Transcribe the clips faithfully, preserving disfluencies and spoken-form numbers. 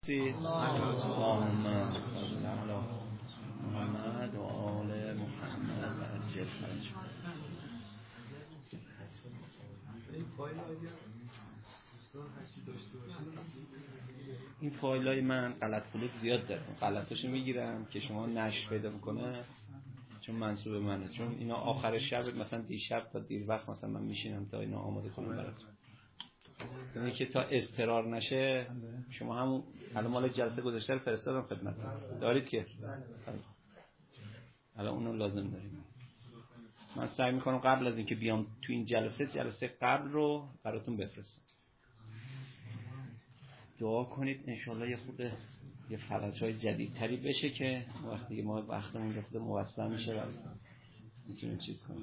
بفرستید؟ اللهم صل علی محمد و آل محمد و عجل فرجهم. این فایلای من غلط فلوت زیاد داره، غلطاشو میگیرم که شما نشر پیدا میکنه چون منصوب منه، چون اینا آخر شب مثلا دیشب تا دیر وقت مثلا من میشینم تا اینا آماده کنم براتون، یعنی که تا اضطرار نشه. شما همون الان مال جلسه گذشته رو فرستادم خدمتتون، دارید که الان اونو لازم داریم. من سعی میکنم قبل از اینکه بیام تو این جلسه جلسه قبل رو براتون بفرستم. دعا کنید انشالله یه خود یه فرج‌های جدیدتری بشه که وقتی ما وقتمون یه خود موسع میشه و میتونیم چیز کنیم.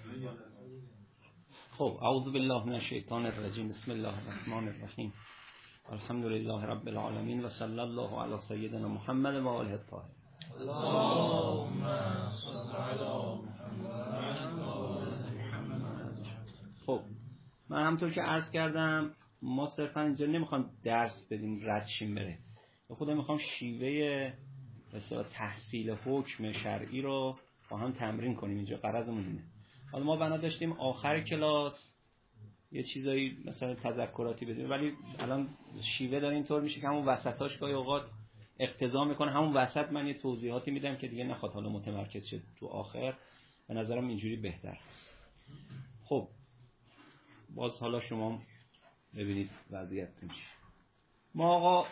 خب اعوذ بالله من الشیطان الرجیم، بسم الله الرحمن الرحیم، الحمد لله رب العالمین و صلی الله علی سیدنا محمد و آله الطاهرین. اللهم صل علی محمد و آل محمد. خب من همونطور که عرض کردم ما صرفا اینجا نمیخوام درس بدیم رد شیم بره، خودم میخوام شیوه مثلا تحصیل حکم شرعی رو با هم تمرین کنیم. اینجا غرضمون اینه. حالا ما بنا داشتیم آخر کلاس یه چیزایی مثلا تذکراتی بدیم، ولی الان شیوه داره اینطور میشه که همون وسطاش گاهی اوقات اقتضا میکنه همون وسط من یه توضیحاتی میدم که دیگه نخواد حالا متمرکز شد تو آخر. به نظرم اینجوری بهتر. خب باز حالا شما ببینید وضعیت میشه. ما آقا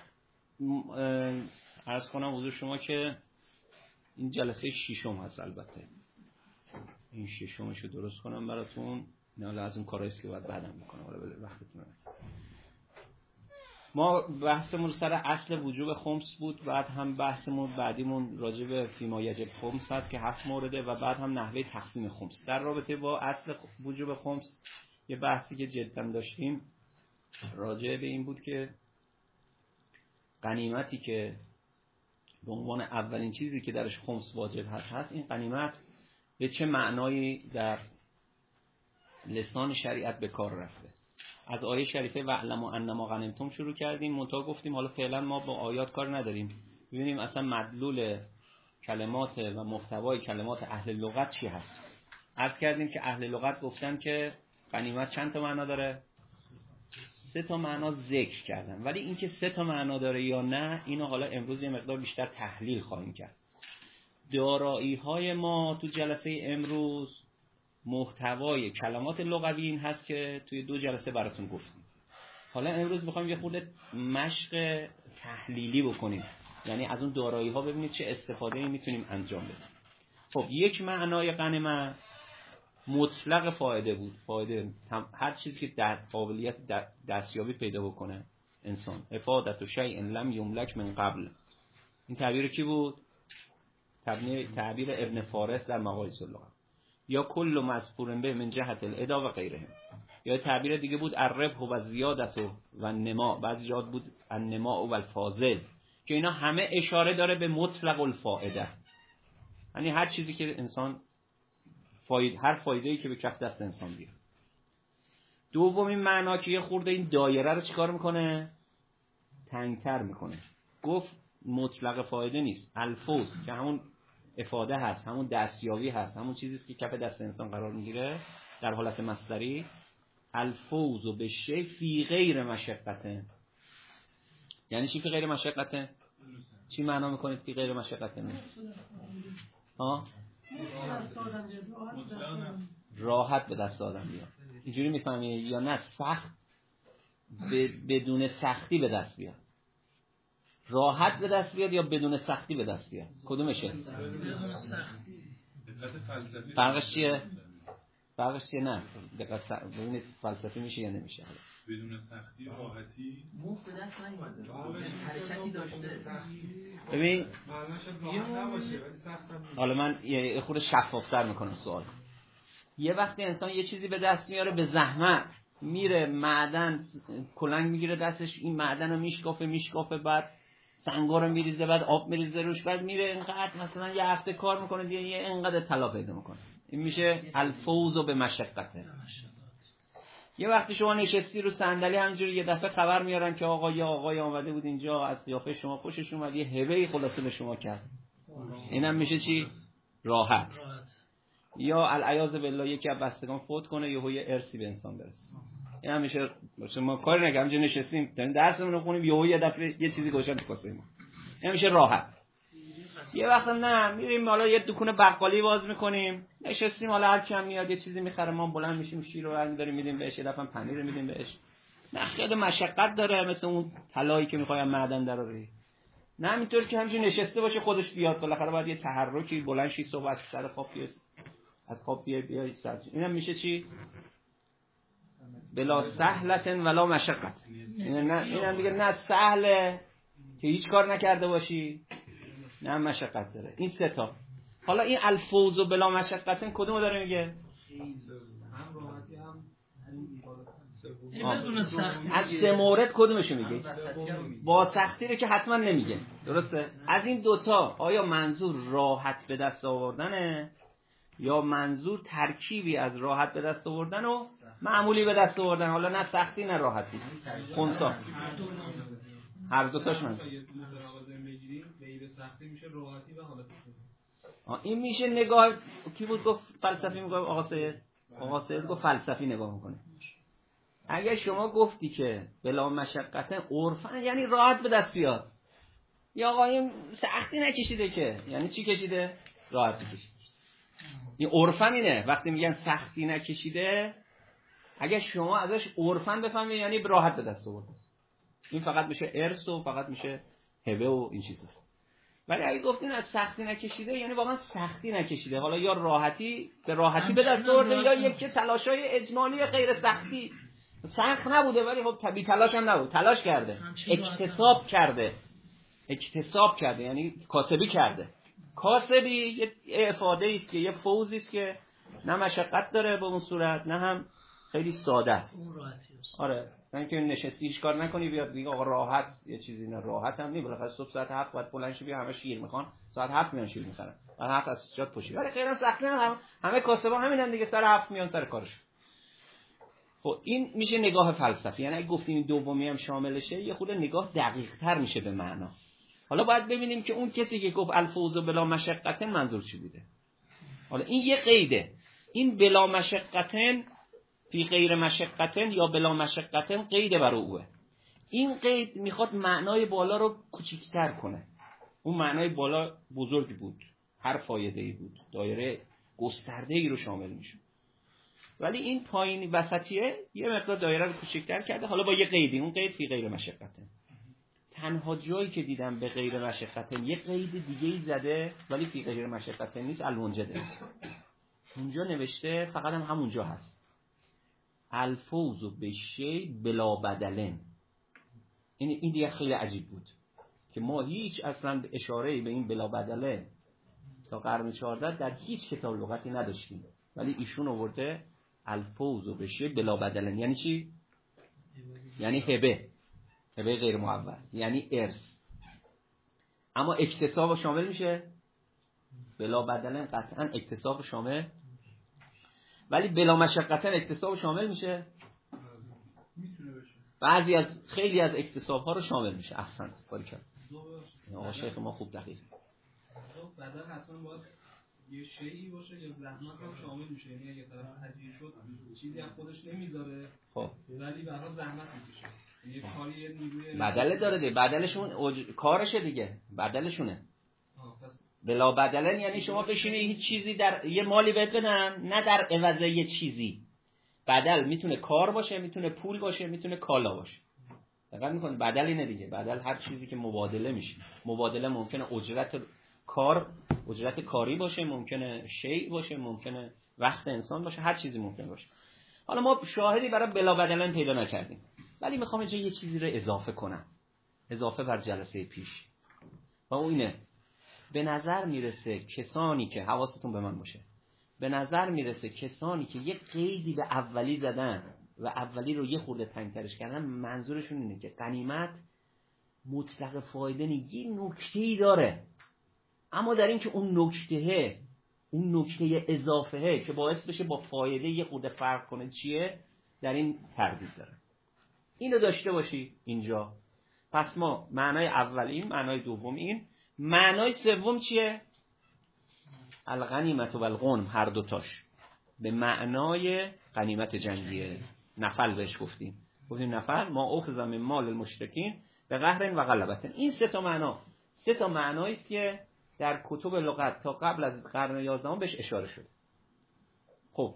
عرض کنم حضور شما که این جلسه ششم هست. البته این ششمشو درست کنم براتون، نه لازم کاراییه که باید بعدم میکنم حالا وقتتون. ما بحثمون سر اصل وجوب خمس بود، بعد هم بحثمون بعدیمون راجع به فیما یجب خمس هست که هفت مورده و بعد هم نحوه تقسیم خمس. در رابطه با اصل وجوب خمس یه بحثی که جدا داشتیم راجع به این بود که غنیمتی که به عنوان اولین چیزی که درش خمس واجب هست هست این غنیمت به چه معنایی در لسان شریعت به کار رفته. از آیه شریفه وَاعْلَمُوا أَنَّمَا غَنِمْتُمْ شروع کردیم، منتها گفتیم حالا فعلا ما با آیات کار نداریم، ببینیم اصلا مدلول کلمات و محتوای کلمات اهل لغت چی هست. عرض کردیم که اهل لغت گفتن که غنیمت چند تا معنا داره؟ سه تا معنا ذکر کردن، ولی اینکه سه تا معنا داره یا نه اینو حالا امروز یه مقدار بیشتر تحلیل خواهیم کرد. دارایی های ما تو جلسه امروز محتوای کلمات لغوی این هست که توی دو جلسه براتون گفتیم. حالا امروز میخوایم یه خورده مشق تحلیلی بکنیم، یعنی از اون دارایی ها ببینید چه استفاده میتونیم انجام بدیم. خب یک معنای غنیمت مطلق فایده بود، فایده هر چیزی که در قابلیت دستیابی پیدا بکنه انسان. افادت و شیء لم یملک من قبل، این تعبیر کی بود؟ تعبیر ابن فارس در مقایس اللغه. یا کل مذکور به من جهت الادا و غیره. یا تعبیر دیگه بود الربح و زیادت و نما، بعضی جاها بود النما و الفاضل، که اینا همه اشاره داره به مطلق الفائده، یعنی هر چیزی که انسان فاید هر فایده‌ای که به کف دست انسان بیاد. دومین معنا که یه خورده این دایره رو چیکار میکنه؟ تنگتر میکنه. گفت مطلق فایده نیست، الفوز که همون افاده هست، همون دستیابی هست، همون چیزی که کف دست انسان قرار میگیره در حالت مصدری. الفوز و به شی فی غیر مشقته، یعنی چی فی غیر مشقته؟ چی معنا میکنه فی غیر مشقته؟ ها؟ راحت به دست آدم بیاد. اینجوری میفهمی یا نه سخت بدون سختی به دست بیاد؟ راحت به دست بیاد یا بدون سختی به دست بیاد؟ کدومشه؟ بدون سختی. فرقش چیه؟ فرقش چیه؟ نه دقت ببینید فلسفی میشه یا نمیشه. بدون سختی راحتی موف به دست نیومده، حرکتی داشته. ببین حالا من یه خورده شفافتر میکنم سوال. یه وقتی انسان یه چیزی به دست میاره به زحمت، میره معدن کلنگ میگیره دستش، این معدن رو میشکافه میشکافه بعد سنگا رو میریزه، بعد آب میریزه روش، بعد میره اینقدر مثلا یه هفته کار میکنه دیگه یه اینقدر طلا پیدا میکنه. این میشه الفوز به مشقته. یه وقتی شما نشستی رو صندلی همینجوری یه دفعه خبر میارن که آقا یا آقای آمده بود اینجا از قیافه شما خوشش اومد، یه هبه‌ای خلاصه به شما کرد. اینم میشه چی؟ راحت. یا العیاذ بالله یکی از بستگان فوت کنه یهو یه ارثی به انسان برسه. این هم میشه ما کاری نگم اینجا نشستیم درسمون رو خونیم یهو یه دفعه یه چیزی گوشن تو کاسه ما. این میشه راحت. یه وقت نه میریم حالا یه دکون بقالی باز میکنیم، نشستیم حالا هر کی هم میاد یه چیزی میخره ما بلند میشیم شیر رو برمی داریم میدیم بهش، یه دفعه پنیر میدیم بهش. نه خیلی مشقت داره مثل اون طلایی که میخوایم معدن دراری. نه همینطور که همینجوری نشسته باشه خودش بیاد، بالاخره باید یه تحرکی بلند شی صبح سر خواب بیاد از خواب بیای بیای سر. اینم میشه چی؟ بلا سهلت ولا مشقت. این نه اینم دیگه نه سهله که هیچ کار نکرده باشی نه مشقت داره. این سه تا. حالا این الفوز و بلا مشقت کدومو داره میگه؟ هم راحتی هم از سه مورد کدومشو میگه؟ با سختی رو که حتما نمیگه. درسته؟ از این دوتا آیا منظور راحت به دست آوردنه یا منظور ترکیبی از راحت به دست آوردن و معمولی به دست آوردن؟ حالا نه سختی نه راحتی. خونسا هر دوتاش منظور. سختی میشه راحتی و حالت این میشه نگاه کی بود گفت فلسفی میگه آقا سید آقا سید گفت فلسفی نگاه میکنه. اگه شما گفتی که بلا مشقت عرفن یعنی راحت به دست بیاد، یا آقا این سختی نکشیده که یعنی چی کشیده؟ راحت کشیده. این عرفن اینه وقتی میگن سختی نکشیده، اگه شما ازش عرفن بفهمید یعنی راحت به دست آورده. این فقط میشه ارث و فقط میشه هبه و این چیزا. ولی اگه گفتین از سختی نکشیده یعنی واقعا سختی نکشیده، حالا یا راحتی به راحتی به دست آورده یا یک تلاشای اجمالی غیر سختی سخت نبوده ولی خب طبیعی تلاش هم نبود، تلاش کرده، اکتساب کرده اکتساب کرده یعنی کاسبی کرده. کاسبی یه افاده است که یه فوزی است که نه مشقت داره به اون صورت نه هم خیلی ساده است. آره نه اینکه نشستی هیچ کار نکنی بیاد دیگه آقا راحت یه چیزی نه راحت هم نی، بالاخره صبح ساعت هفت باید بلند شی بیا همه شیر میخوان ساعت هفت میان شیر میخرن بعد هفت از جات پوشی، ولی خیلی سخت نه هم. همه کاسبا همینن دیگه سر هفت میان سر کارش. خب این میشه نگاه فلسفی. یعنی اگه گفتیم این دومی هم شاملشه یه خود نگاه دقیق تر میشه به معنا. حالا باید ببینیم که اون کسی که گفت الفوز بلا مشقت منظور چی بوده. حالا این یه قیده، این بلا مشقت فی غیر مشقت یا بلا مشقت قید بر اوه. این قید میخواد معنای بالا رو کوچیک‌تر کنه. اون معنای بالا بزرگ بود، هر فایده‌ای بود، دایره گسترده‌ای رو شامل میشه. ولی این پایینی وسطیه یه مقدار دایره رو کوچیک‌تر کرده، حالا با یه قیدی، اون قید فی غیر مشقت. تنها جایی که دیدم به غیر مشقت یه قید دیگه‌ای زده ولی فی غیر مشقت نیست المنجده. اونجا نوشته فقط هم همونجا هست الفوز به شی بلا بدلن. این این دیگه خیلی عجیب بود که ما هیچ اصلا اشاره‌ای به این بلا بدله تا قرن چهاردهم در هیچ کتاب لغتی نداشتیم، ولی ایشون آورده الفوز به شی بلا بدلن. یعنی چی؟ یعنی هبه، هبه غیر معوض، یعنی ارث. اما اکتساب شامل میشه؟ بلا بدلن قطعا اکتساب شامل، ولی بلا مشقتن اکتساب شامل میشه؟ میتونه بشه. بعضی از خیلی از اکتساب ها رو شامل میشه. احسنت باریکلا. آقا شیخ ما خوب دقیق. بدل حتما باید یه شیئی باشه یا زحمت هم شامل میشه. یعنی اگه طرف تجربه شد چیزی از خودش نمیذاره خب ولی برای زحمت میکشه. یه کاری یه نیروی بدله داره دیگه، بدلشون اوج... کارشه دیگه، بدلشونه. بلا بدلن یعنی شما بشینی هیچ چیزی در یه مالی بهت بدن نه در عوض یه چیزی. بدل میتونه کار باشه، میتونه پول باشه، میتونه کالا باشه. دقیق میکنه بدل اینه دیگه. بدل هر چیزی که مبادله میشه. مبادله ممکنه اجرت کار، اجرت کاری باشه، ممکنه شیء باشه، ممکنه وقت انسان باشه، هر چیزی ممکن باشه. حالا ما شاهدی برای بلا بدلن پیدا نکردیم، ولی میخوام اینجا یه چیزی رو اضافه کنم، اضافه بر جلسه پیش. و اون اینه به نظر میرسه کسانی که حواستون به من باشه، به نظر میرسه کسانی که یک قیدی به اولی زدن و اولی رو یه خورده تنگ‌ترش کردن، منظورشون اینه که غنیمت مطلق فایده نیست، یه نکته‌ای داره، اما در این که اون نکته اون نکته اضافه که باعث بشه با فایده یه خورده فرق کنه چیه؟ در این تردید دارن. اینو داشته باشی اینجا. پس ما معنای اول این، معنای دوم این، معنای سوم چیه؟ الغنیمت و الغنم، هر دوتاش به معنای غنیمت جنگیه. نفل بهش گفتیم گفتیم نفل ما اخذ من مال المشرکین به قهر و غلبت. این سه تا معنا سه تا معنایی است که در کتب لغت تا قبل از قرن یازدهم بهش اشاره شده. خب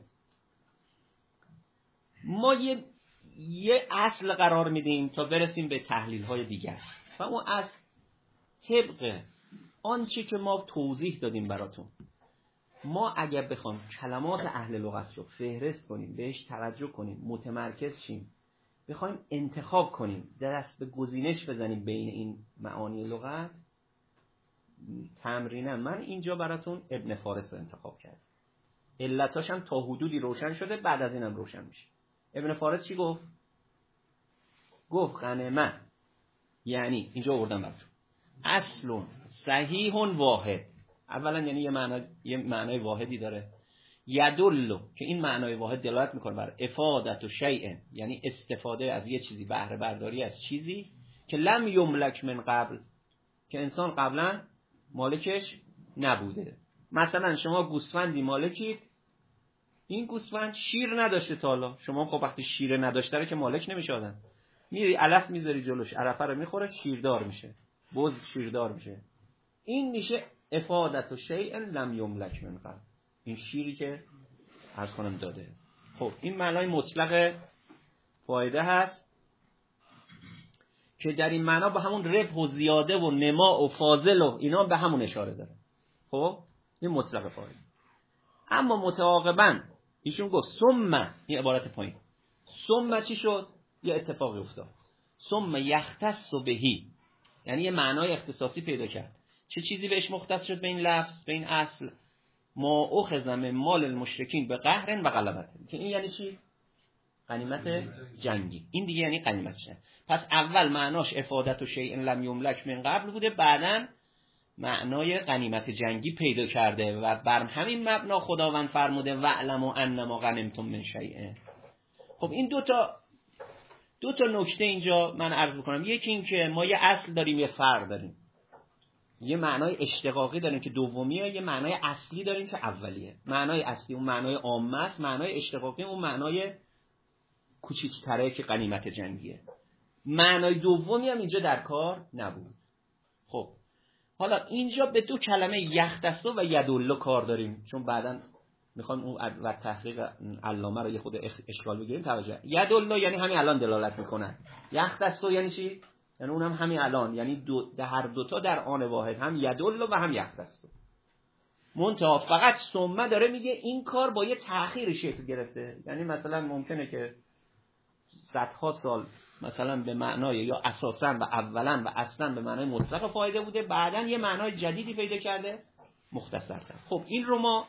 ما یه یه اصل قرار میدیم تا برسیم به تحلیل های دیگر و اون اصل طبق آنچه که ما توضیح دادیم براتون. ما اگر بخوایم کلمات اهل لغت رو فهرست کنیم، بهش توجه کنیم، متمرکز شیم، بخوایم انتخاب کنیم، دست به گزینش بزنیم بین این معانی لغت، تمریناً من اینجا براتون ابن فارس رو انتخاب کردم. علتاش هم تا حدودی روشن شده، بعد از اینم روشن میشه. ابن فارس چی گفت؟ گفت غنیمه یعنی اینجا آوردم براتون اصل صحیح واحد. اولا یعنی یه معنی یه معنای واحدی داره. یدل که این معنای واحد دلالت میکنه بر افادت و شیء، یعنی استفاده از یه چیزی، بهره برداری از چیزی که لم یملک من قبل، که انسان قبلا مالکش نبوده. مثلا شما گوسفندی مالکید، این گوسفند شیر نداشته تا حالا. شما خب وقتی شیر نداشته رو که مالک نمیشه آدم. میری علف میذاری جلوش، علفه رو میخوره، شیردار میشه، بز شیردار میشه. این میشه افادت و شیء لم یملک من قبل، این شیری که عرض کنم داده. خب این معنای مطلق فایده هست که در این معنا به همون ربح و زیاده و نما و فاضل و اینا به همون اشاره داره. خب این مطلق فایده. اما متعاقباً ایشون گفت ثم، این عبارت پایین، ثم چی شد؟ یه اتفاقی افتاد. ثم یختص بهی، یعنی یه معنای اختصاصی پیدا کرد. چه چیزی بهش مختص شد به این لفظ، به این اصل؟ ما اخذ من مال المشرکین به قهر و غلبت، که این یعنی چی؟ غنیمت جنگی. این دیگه یعنی غنیمت جنگی. پس اول معناش افادت و شیء لم یملک من قبل بوده، بعداً معنای غنیمت جنگی پیدا کرده و بر همین مبنا خداوند فرموده واعلموا انما غنمتم من شیء. خب این دو تا دو تا نکته اینجا من عرض می‌کنم. یکی این که ما یه اصل داریم، یه فرع داریم، یه معنای اشتقاقی داریم که دومیه، یه معنای اصلی داریم که اولیه. معنای اصلی اون معنای عامه است، معنای اشتقاقی اون معنای کوچیک‌تره که غنیمت جنگیه. معنای دومی هم اینجا در کار نبود. خب حالا اینجا به دو کلمه یختص و یدل کار داریم، چون بعداً میخوایم اون و تحقیق علامه رو یه خود اشکال بگیریم. توجه، یدل یعنی همین الان دلالت میکنن، یختص یعنی چی؟ یعنی اونم همین الان، یعنی دو هر دوتا در آن واحد، هم یدل و هم یختص. منتها فقط ثم داره میگه این کار با یه تأخیر شکل گرفته. یعنی مثلا ممکنه که صدها سال مثلا به معنای یا اساساً و اولاً و اصلاً به معنای مطلق فایده بوده، بعداً یه معنای جدیدی پیدا کرده مختصرتر. خب این رو ما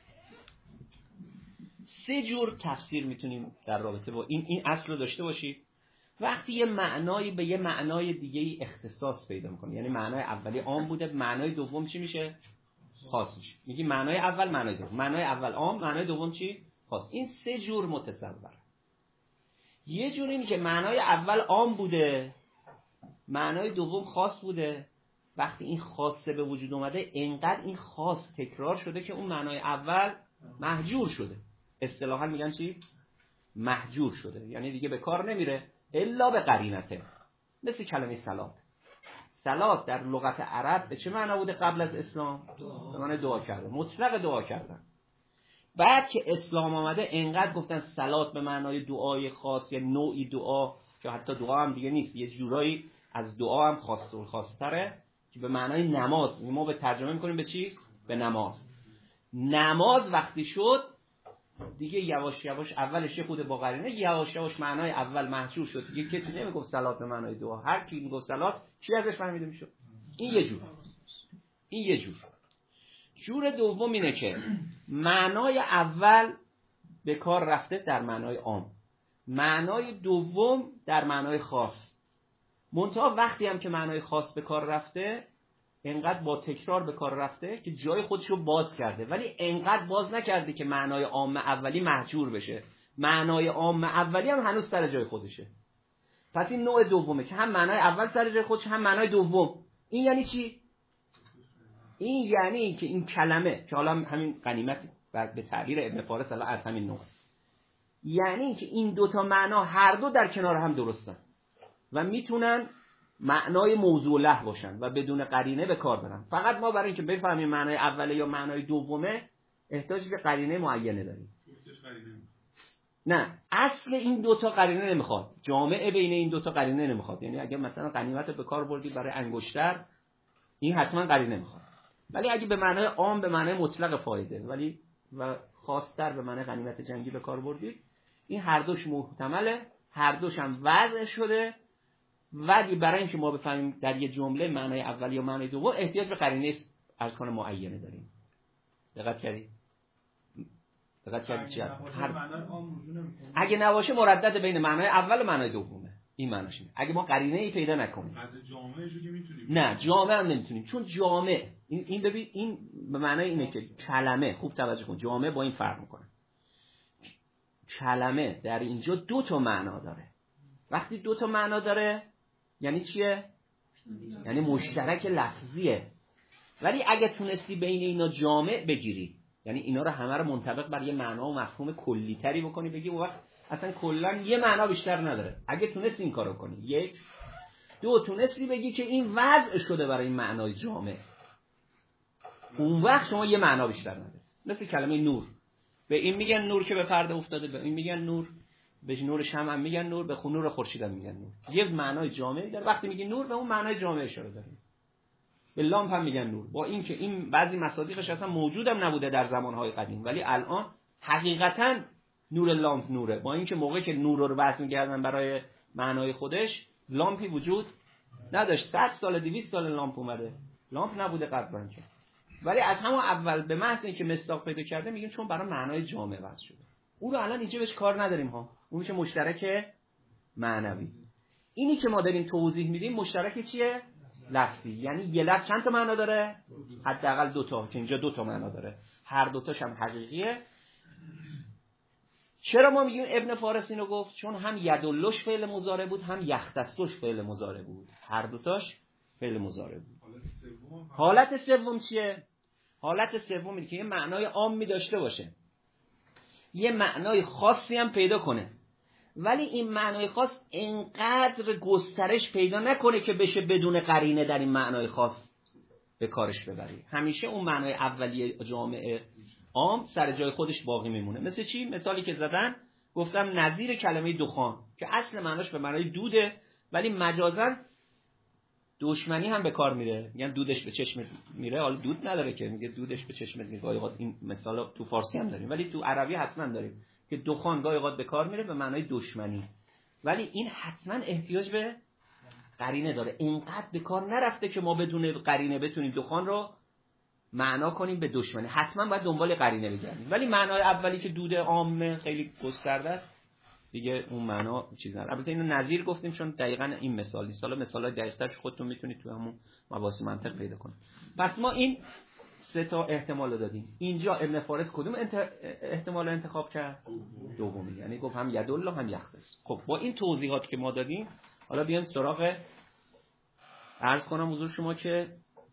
سه جور تفسیر میتونیم در رابطه با این این اصل رو داشته باشید. وقتی یه معنایی به یه معنای دیگه ای اختصاص پیدا میکنه، یعنی معنای اولی عام بوده، معنای دوم چی میشه؟ خاص میشه. میگی معنای اول، معنای دوم. معنای اول عام، معنای دوم چی؟ خاص. این سه جور متصور. یه جور این که معنای اول عام بوده، معنای دوم خاص بوده. وقتی این خاصه به وجود اومده، انقدر این خاص تکرار شده که اون معنای اول مهجور شده. اصطلاحاً میگن چی؟ مهجور شده، یعنی دیگه به کار نمیره الا به قرینته. مثل کلمه صلات. صلات در لغت عرب به چه معنا بوده قبل از اسلام؟ به معنی دعا کردن، مطلق دعا کردن. بعد که اسلام آمده انقدر گفتن صلات به معنای دعای خاص، یا نوعی دعا که حتی دعا هم دیگه نیست، یه جورایی از دعا هم خاص و خاص‌تره که به معنای نماز. ما به ترجمه می‌کنیم به چی؟ به نماز. نماز وقتی شد دیگه یواش یواش اولش یه خود با قرینه، یواش یواش معنای اول محجور شد. دیگه کسی نمیگفت صلات به معنای دعا، هر کی میگفت صلات چی ازش فهمیده میشد. این یه جور. این یه جور. جور دوم اینه که معنای اول به کار رفته در معنای عام، معنای دوم در معنای خاص. منتها وقتی هم که معنای خاص به کار رفته انقدر با تکرار به کار رفته که جای خودشو باز کرده، ولی انقدر باز نکرده که معنای عام اولی محجور بشه. معنای عام اولی هم هنوز سر جای خودشه. پس این نوع دومه که هم معنای اول سر جای خودشه هم معنای دوم. این یعنی چی؟ این یعنی که این کلمه که حالا همین غنیمت به تعبیر ابن فارس الان از همین نوع، یعنی که این دوتا معنا هر دو در کنار هم درستن و میتونن معنای موضوع له باشن و بدون قرینه به کار برن. فقط ما برای اینکه بفهمیم معنای اوله یا معنای دومه احتیاج به قرینه معینه داریم. نه، اصل این دوتا قرینه نمیخواد، جامعه بین این دوتا قرینه نمیخواد. یعنی اگه مثلا غنیمت به کار بردی برای انگشتر، این حتما قرینه نمیخواد. ولی اگه به معنای عام، به معنای مطلق فایده ولی و خاص‌تر به معنای غنیمت جنگی به کار بردی، این هر دوش محتمله، هر دوش هم وضع شده. ولی برای اینکه ما بفهمیم در یه جمله معنای اولی یا معنای دوم احتیاج به قرینه عرض کنه معینه داریم. دقت کردی؟ دقت کردی چی هست؟ هر... اگه نباشه مردد بین معنای اول و معنای دومه. این معناش اینه. اگه ما قرینه ای پیدا نکنیم. از جامعه جو میتونیم. نه، جامعه هم نمیتونیم، چون جامعه این این ببین این به معنای اینه که کلمه، خوب توجه کن، جامعه با این فرق میکنه. کلمه در اینجا دو تا معنا داره. وقتی دو تا معنا داره یعنی چیه؟ یعنی مشترک لفظیه. ولی اگه تونستی بین اینا جامع بگیری، یعنی اینا رو همه رو منطبق بر یه معنا و مفهوم کلی تری بکنی، بگی اون وقت اصلا کلا یه معنا بیشتر نداره. اگه تونستی این کارو کنی، یک دو تونستی بگی که این وضع شده برای این معنای جامع، اون وقت شما یه معنا بیشتر نداره. مثل کلمه نور، به این میگن نور که به پرده افتاده، به این میگن نور، به نور شمع هم میگن نور، به نور خورشید هم میگن نور. یه معنای جامعی داره. وقتی میگی نور به اون معنای جامع اشاره داره. به لامپ هم میگن نور، با این که این بعضی مصادیقش اصلا موجود هم نبوده در زمانهای قدیم، ولی الان حقیقتا نور لامپ نوره. با این که موقعی که نور رو بحث می‌کردن برای معنای خودش، لامپی وجود نداشت. صد سال دویست سال لامپ اومده، لامپ نبوده قبلا که. ولی از همون اول به محض اینکه مصداق پیدا کرده میگیم چون برای معنای جامع وضع شده. اون رو الان اینجا بهش کار نداریم ها. اون میشه مشترک معنوی. اینی که ما داریم توضیح میدیم مشترک چیه؟ لفظی. یعنی یه لفظ چند تا معنا داره؟ حداقل دو تا، که اینجا دو تا معنا داره. هر دو تاش هم حقیقیه. چرا ما میگیم ابن فارس اینو گفت؟ چون هم یدلش فعل مضارع بود، هم یختصش فعل مضارع بود. هر دو تاش فعل مضارع بود. حالت سوم چیه؟ حالت سوم اینه که یه معنای عامی داشته باشه، یه معنای خاصی هم پیدا کنه، ولی این معنای خاص اینقدر گسترش پیدا نکنه که بشه بدون قرینه در این معنای خاص به کارش ببری. همیشه اون معنای اولیه جامعه عام سر جای خودش باقی میمونه. مثل چی؟ مثالی که زدن گفتم نظیر کلمه دخان که اصل معناش به معنای دوده، ولی مجازاً دشمنی هم به کار میره. میگن دودش به چشمت میره، حالا دود نداره که میگه دودش به چشمت میره. گاهی اوقات این مثالا تو فارسی هم داریم، ولی تو عربی حتما داریم که دخان گاهی اوقات به کار میره به معنای دشمنی، ولی این حتما احتیاج به قرینه داره. اینقدر به کار نرفته که ما بدون قرینه بتونیم دخان رو معنا کنیم به دشمنی. حتما باید دنبال قرینه بگردیم. ولی معنای اولی که دود عامه خیلی گسترده است دیگه، اون معنا چیز نداره. البته اینو نظیر گفتیم چون دقیقاً این مثالی سالا مثالای دقیق‌ترش خودتون میتونید تو همون مباحث منطق پیدا کنید. پس ما این سه تا احتمال رو دادیم. اینجا ابن فارس کدوم انت... احتمال رو انتخاب کرد؟ دومی. یعنی گفت هم یدل هم یختص. خب با این توضیحات که ما دادیم حالا بیایم سراغ عرض کنم حضور شما که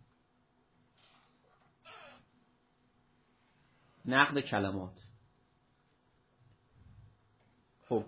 نقد کلمات. خب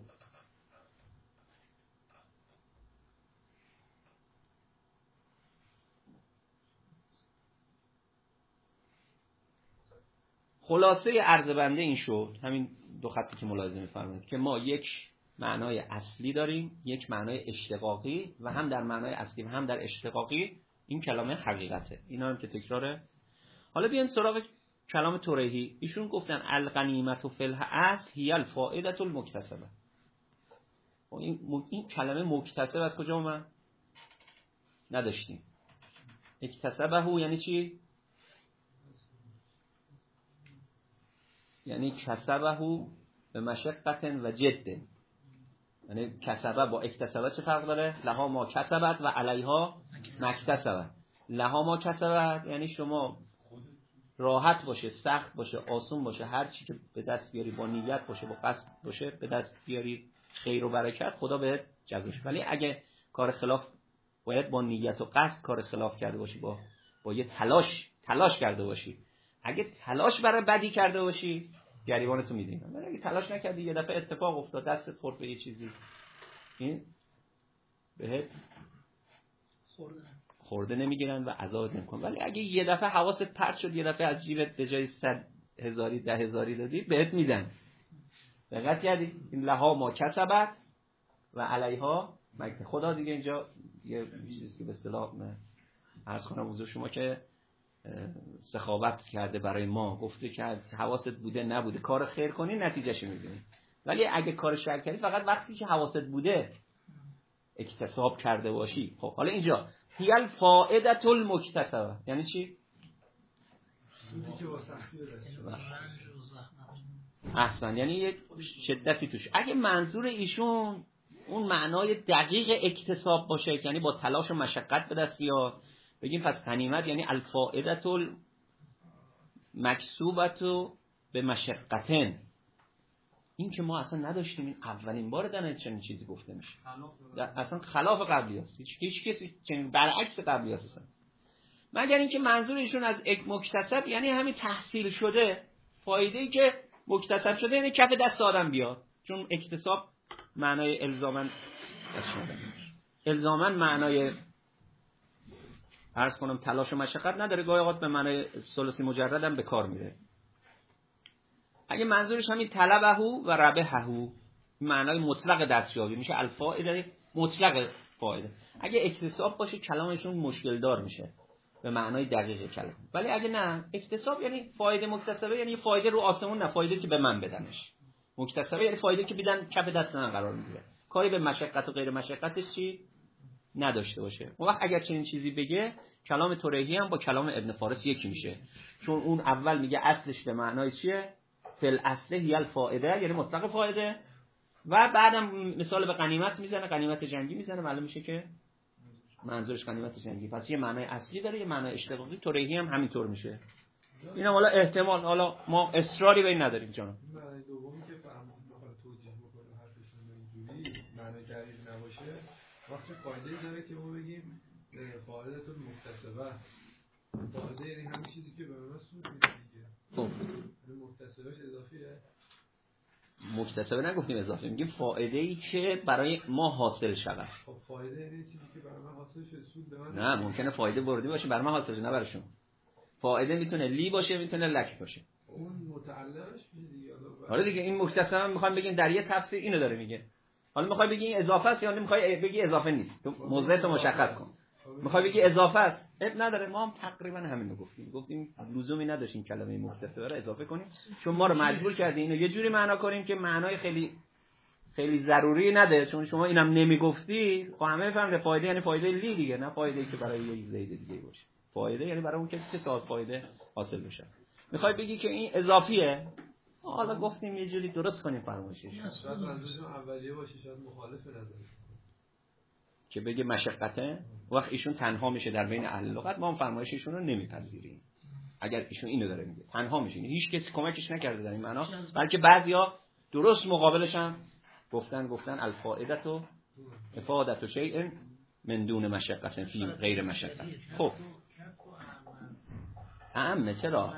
خلاصه عرض بنده این شد، همین دو خطی که ملاحظه می‌فرمایید که ما یک معنای اصلی داریم، یک معنای اشتقاقی و هم در معنای اصلی و هم در اشتقاقی این کلمه حقیقته. اینا هم که تکراره. حالا بیایم سراغ کلام طریحی. ایشون گفتن الغنیمت فی الاصل هی الفائده المکتسبه. این این کلمه مکتسب از کجا اومد؟ نداشتیم. اکتسبه یعنی چی؟ یعنی کسبه به مشقت و جد. یعنی کسبه با اکتسبه چه فرق داره؟ لها ما کسبت و علیها مکتسبت. لها ما کسبت یعنی شما راحت باشه، سخت باشه، آسون باشه، هر چی که به دست بیاری با نیت باشه، با قصد باشه، به دست بیاری خیر و برکت، خدا بهت جزاش. ولی اگه کار خلاف، باید با نیت و قصد کار خلاف کرده باشی، با با یه تلاش تلاش کرده باشی. اگه تلاش برای بدی کرده باشی گریبانتو میدین. ولی اگه تلاش نکردی یه دفعه اتفاق افتاد دستت خورد به یه چیزی، این بهت خورده خورده نمیگیرن و عذابت نمیکنن. ولی اگه یه دفعه حواست پرت شد، یه دفعه از جیبت به جای صد هزاری ده هزاری دادی، بهت میدن. دقت کردی؟ این لها ما کسبت و علیها مکن. خدا دیگه اینجا یه چیزی که به اصطلاح عرض کنم حضور شما که سخاوت کرده برای ما، گفته که حواست بوده نبوده کار خیر کنی نتیجهش میبینی. ولی اگه کار شر کردی فقط وقتی که حواست بوده اکتساب کرده باشی. خب حالا اینجا هی الفائدة المکتسبه یعنی چی؟ احسن، یعنی یک شدتی توش. اگه منظور ایشون اون معنای دقیق اکتساب باشه، یعنی با تلاش و مشقت به دست بیاد، بگیم پس غنیمت یعنی الفائدة المکسوبة به مشقتن. این که ما اصلا نداشتیم، این اولین بار در چنین چیزی گفته میشه. اصلا خلاف قبلی هست. هیچ کسی چنین برعکس قبلی هست اصلا. مگر اینکه منظور ایشون از یک مکتسب یعنی همین تحصیل شده، فایده‌ای که مکتسب شده یعنی کف دست آدم بیاد. چون اکتساب معنای الزاماً الزاماً معنای عرض کنم تلاش و مشقت نداره، گاهی اوقات به معنای ثلاثی مجرد هم به کار میره. اگه منظورش همین طلبهو و ربحهو معنای مطلق دستیابی میشه، الفائده مطلق فایده. اگه اکتساب باشه کلامشون مشکل دار میشه به معنای دقیق کلام. ولی اگه نه، اکتساب یعنی فایده مکتسبه، یعنی فایده رو آسمون، نه فایده که به من بدنش. مکتسبه یعنی فایده که بدن کف دست من قرار میگیره، کاری به مشقت و غیر مشقتش چی نداشته باشه. اون وقت اگر چنین چیزی بگه، کلام طریحی هم با کلام ابن فارس یکی میشه. چون اون اول میگه اصلش به معنای چیه؟ فل اصله هی الفائده یعنی مطلق فایده، و بعدم مثال به غنیمت میزنه، غنیمت جنگی میزنه، معلوم میشه که منظورش غنیمت جنگی. پس یه معنای اصلی داره، یه معنای اشتقاقی. طریحی هم همینطور میشه. اینا حالا احتمال، حالا ما اصراری به این نداریم جناب. معنای دومی که فهمید بخواد توجیه بکنه حرفشون اینجوری معنای دقیق نباشه، واسه فایده داره که ما بگیم فایده تو مکتسبه. فایده یعنی همین چیزی که به ما سود میده دیگه. خب مکتسبه اضافیه. مکتسبه نگفتیم اضافه، میگیم فایده‌ای که برای ما حاصل شود. خب فایده یعنی چیزی که برای من حاصل شه، سود به من. نه ممکنه فایده وردی باشه برای من حاصل شه، نه برای شما. فایده میتونه لی باشه، میتونه لک باشه. اون متعلقش میشه دیگه. حالا دیگه این مکتسبه میخوام بگیم در یه تفسیر اینو داره میگه. حالا میخوای بگی این اضافه است یا نمیخوای بگی اضافه نیست؟ تو موضوع تو مشخص کن. میخوای بگی اضافه است، اب نداره. ما هم تقریبا همین رو گفتیم. گفتیم لزومی نداشت این کلمه مکتسبه رو اضافه کنیم، چون ما رو مجبور کردی اینو یه جوری معنا کنیم که معنای خیلی خیلی ضروری نده. چون شما اینم نمیگفتی، خب همه فهمیدن فایده یعنی فایده لی دیگه، نه فایده که برای یه زید دیگه باشه. فایده یعنی برای اون کسی که صاحب فایده حاصل بشه. میخوای بگی که این اضافیه، حالا گفتیم یه جوری درست کنیم فرمایشش. شاید منظورشون اولیه باشه، شاید مخالف نظر که بگه مشقته، وقت ایشون تنها میشه در بین اهل لغت، ما هم فرمایش ایشون رو نمیپذیریم. اگر ایشون اینو داره میگه تنها میشه، هیچ کسی کمکش نکرده در این معنا، بلکه بعضیا درست مقابلش هم گفتن گفتن الفائده تو افاده شیء من دون مشقت فی غیر مشقت. خب اعمه، چرا؟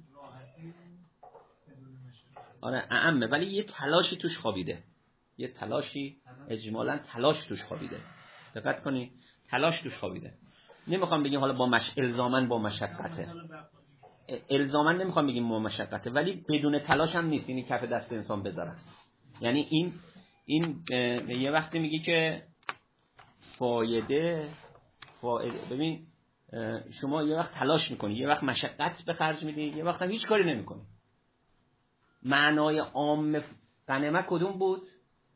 آره اعمه، ولی یه تلاشی توش خوابیده، یه تلاشی اجمالاً تلاش توش خوابیده. دقت کنی، تلاش توش خوابیده. نمیخوام بگیم حالا با مش الزاماً با مشقته، الزاماً نمیخوام بگیم با مشقته، ولی بدون تلاش هم نیست. یعنی کف دست انسان بذارن. یعنی این این یه وقتی میگی که فایده فایده ببین شما یه وقت تلاش میکنی، یه وقت مشقت به خرج میدی، یه وقت هم هیچ کاری نمیکنی. معنای عام غنیمت کدوم بود؟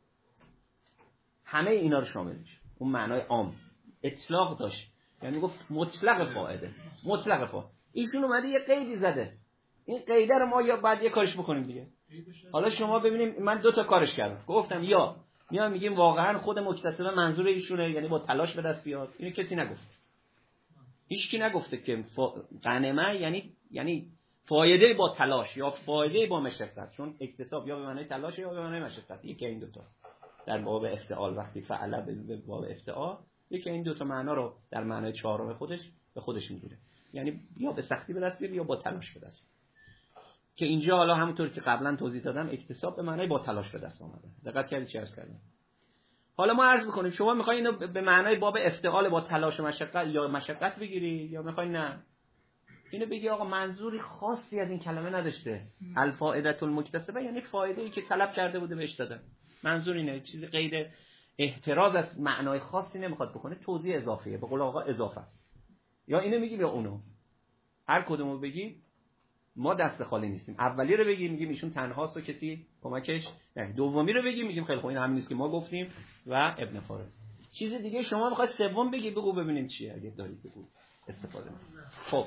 همه اینا رو شامل میشه. اون معنای عام اطلاق داشت، یعنی گفت مطلق فایده، مطلق فایده. ایشون اومده یه قیدی زده، این قیده رو ما یا بعد یه کارش بکنیم دیگه. حالا شما ببینیم، من دو تا کارش کردم. گفتم یا میام میگیم واقعا خود مکتسبه منظور ایشونه، یعنی با تلاش به دست بیاد. اینو کسی نگفت، هیچ کی نگفته که غنیمه یعنی یعنی فایده با تلاش یا فایده با مشقت، چون اکتساب یا به معنای تلاش یا به معنای مشقت، یکی این دوتا در باب افتعال وقتی فعل به باب افتعال، یکی این دوتا معنا رو در معنای چهارم خودش به خودش میگیره، یعنی یا به سختی به دست بیاری یا با تلاش به دست. که اینجا حالا همونطور که قبلا توضیح دادم اکتساب به معنای با تلاش به دست آمده. دقت کردید چی عرض کردم؟ حالا ما عرض می‌کنیم شما می‌خواید اینو به معنای باب افتعال با تلاش و مشقت یا مشقت بگیری یا می‌خواید نه اینو بگی آقا منظوری خاصی از این کلمه نداشته، الفائده المکتسبه یعنی فایده‌ای که طلب کرده بوده بهش دادن، منظور اینه، چیزی غیر احتراز از معنای خاصی نمیخواد بکنه، توضیح اضافیه، به قول آقا اضافه است. یا اینو میگیم یا اونو، هر کدومو بگی ما دست خالی نیستیم. اولی رو بگیم میگیم ایشون تنهاست و کسی کمکش نه، دومی رو بگیم میگیم خیلی خوب این همین نیست که ما گفتیم و ابن فارس. چیز دیگه شما میخواید سوم بگی بگو ببینیم چیه، اگه دارید بگو استفاده کنید. خب